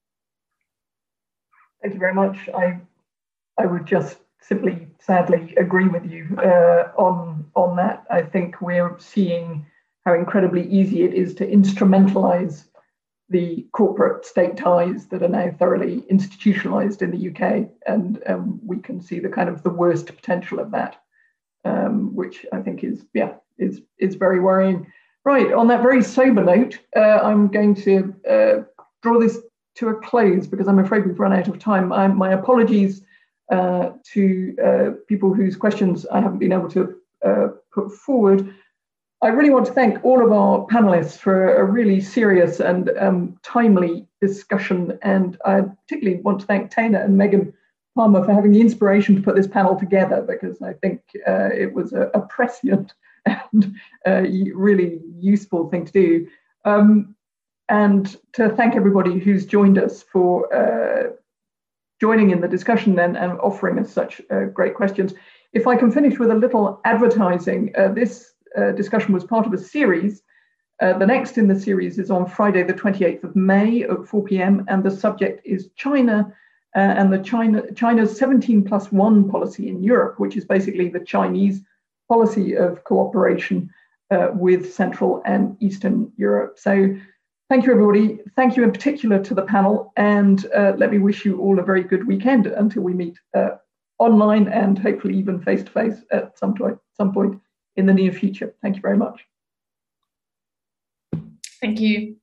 Thank you very much. I would just simply, sadly, agree with you on that. I think we're seeing how incredibly easy it is to instrumentalize the corporate state ties that are now thoroughly institutionalized in the UK. And we can see the kind of the worst potential of that, which I think is very worrying. Right, on that very sober note, I'm going to draw this to a close because I'm afraid we've run out of time. My apologies to people whose questions I haven't been able to put forward. I really want to thank all of our panelists for a really serious and timely discussion. And I particularly want to thank Tena and Megan Palmer for having the inspiration to put this panel together, because I think it was a prescient and really useful thing to do. And to thank everybody who's joined us for joining in the discussion and offering us such great questions. If I can finish with a little advertising, this discussion was part of a series. The next in the series is on Friday, the 28th of May at 4 p.m. And the subject is China and China's 17+1 policy in Europe, which is basically the Chinese policy of cooperation with Central and Eastern Europe. So thank you, everybody. Thank you in particular to the panel. And let me wish you all a very good weekend until we meet online and hopefully even face-to-face at some point in the near future. Thank you very much. Thank you.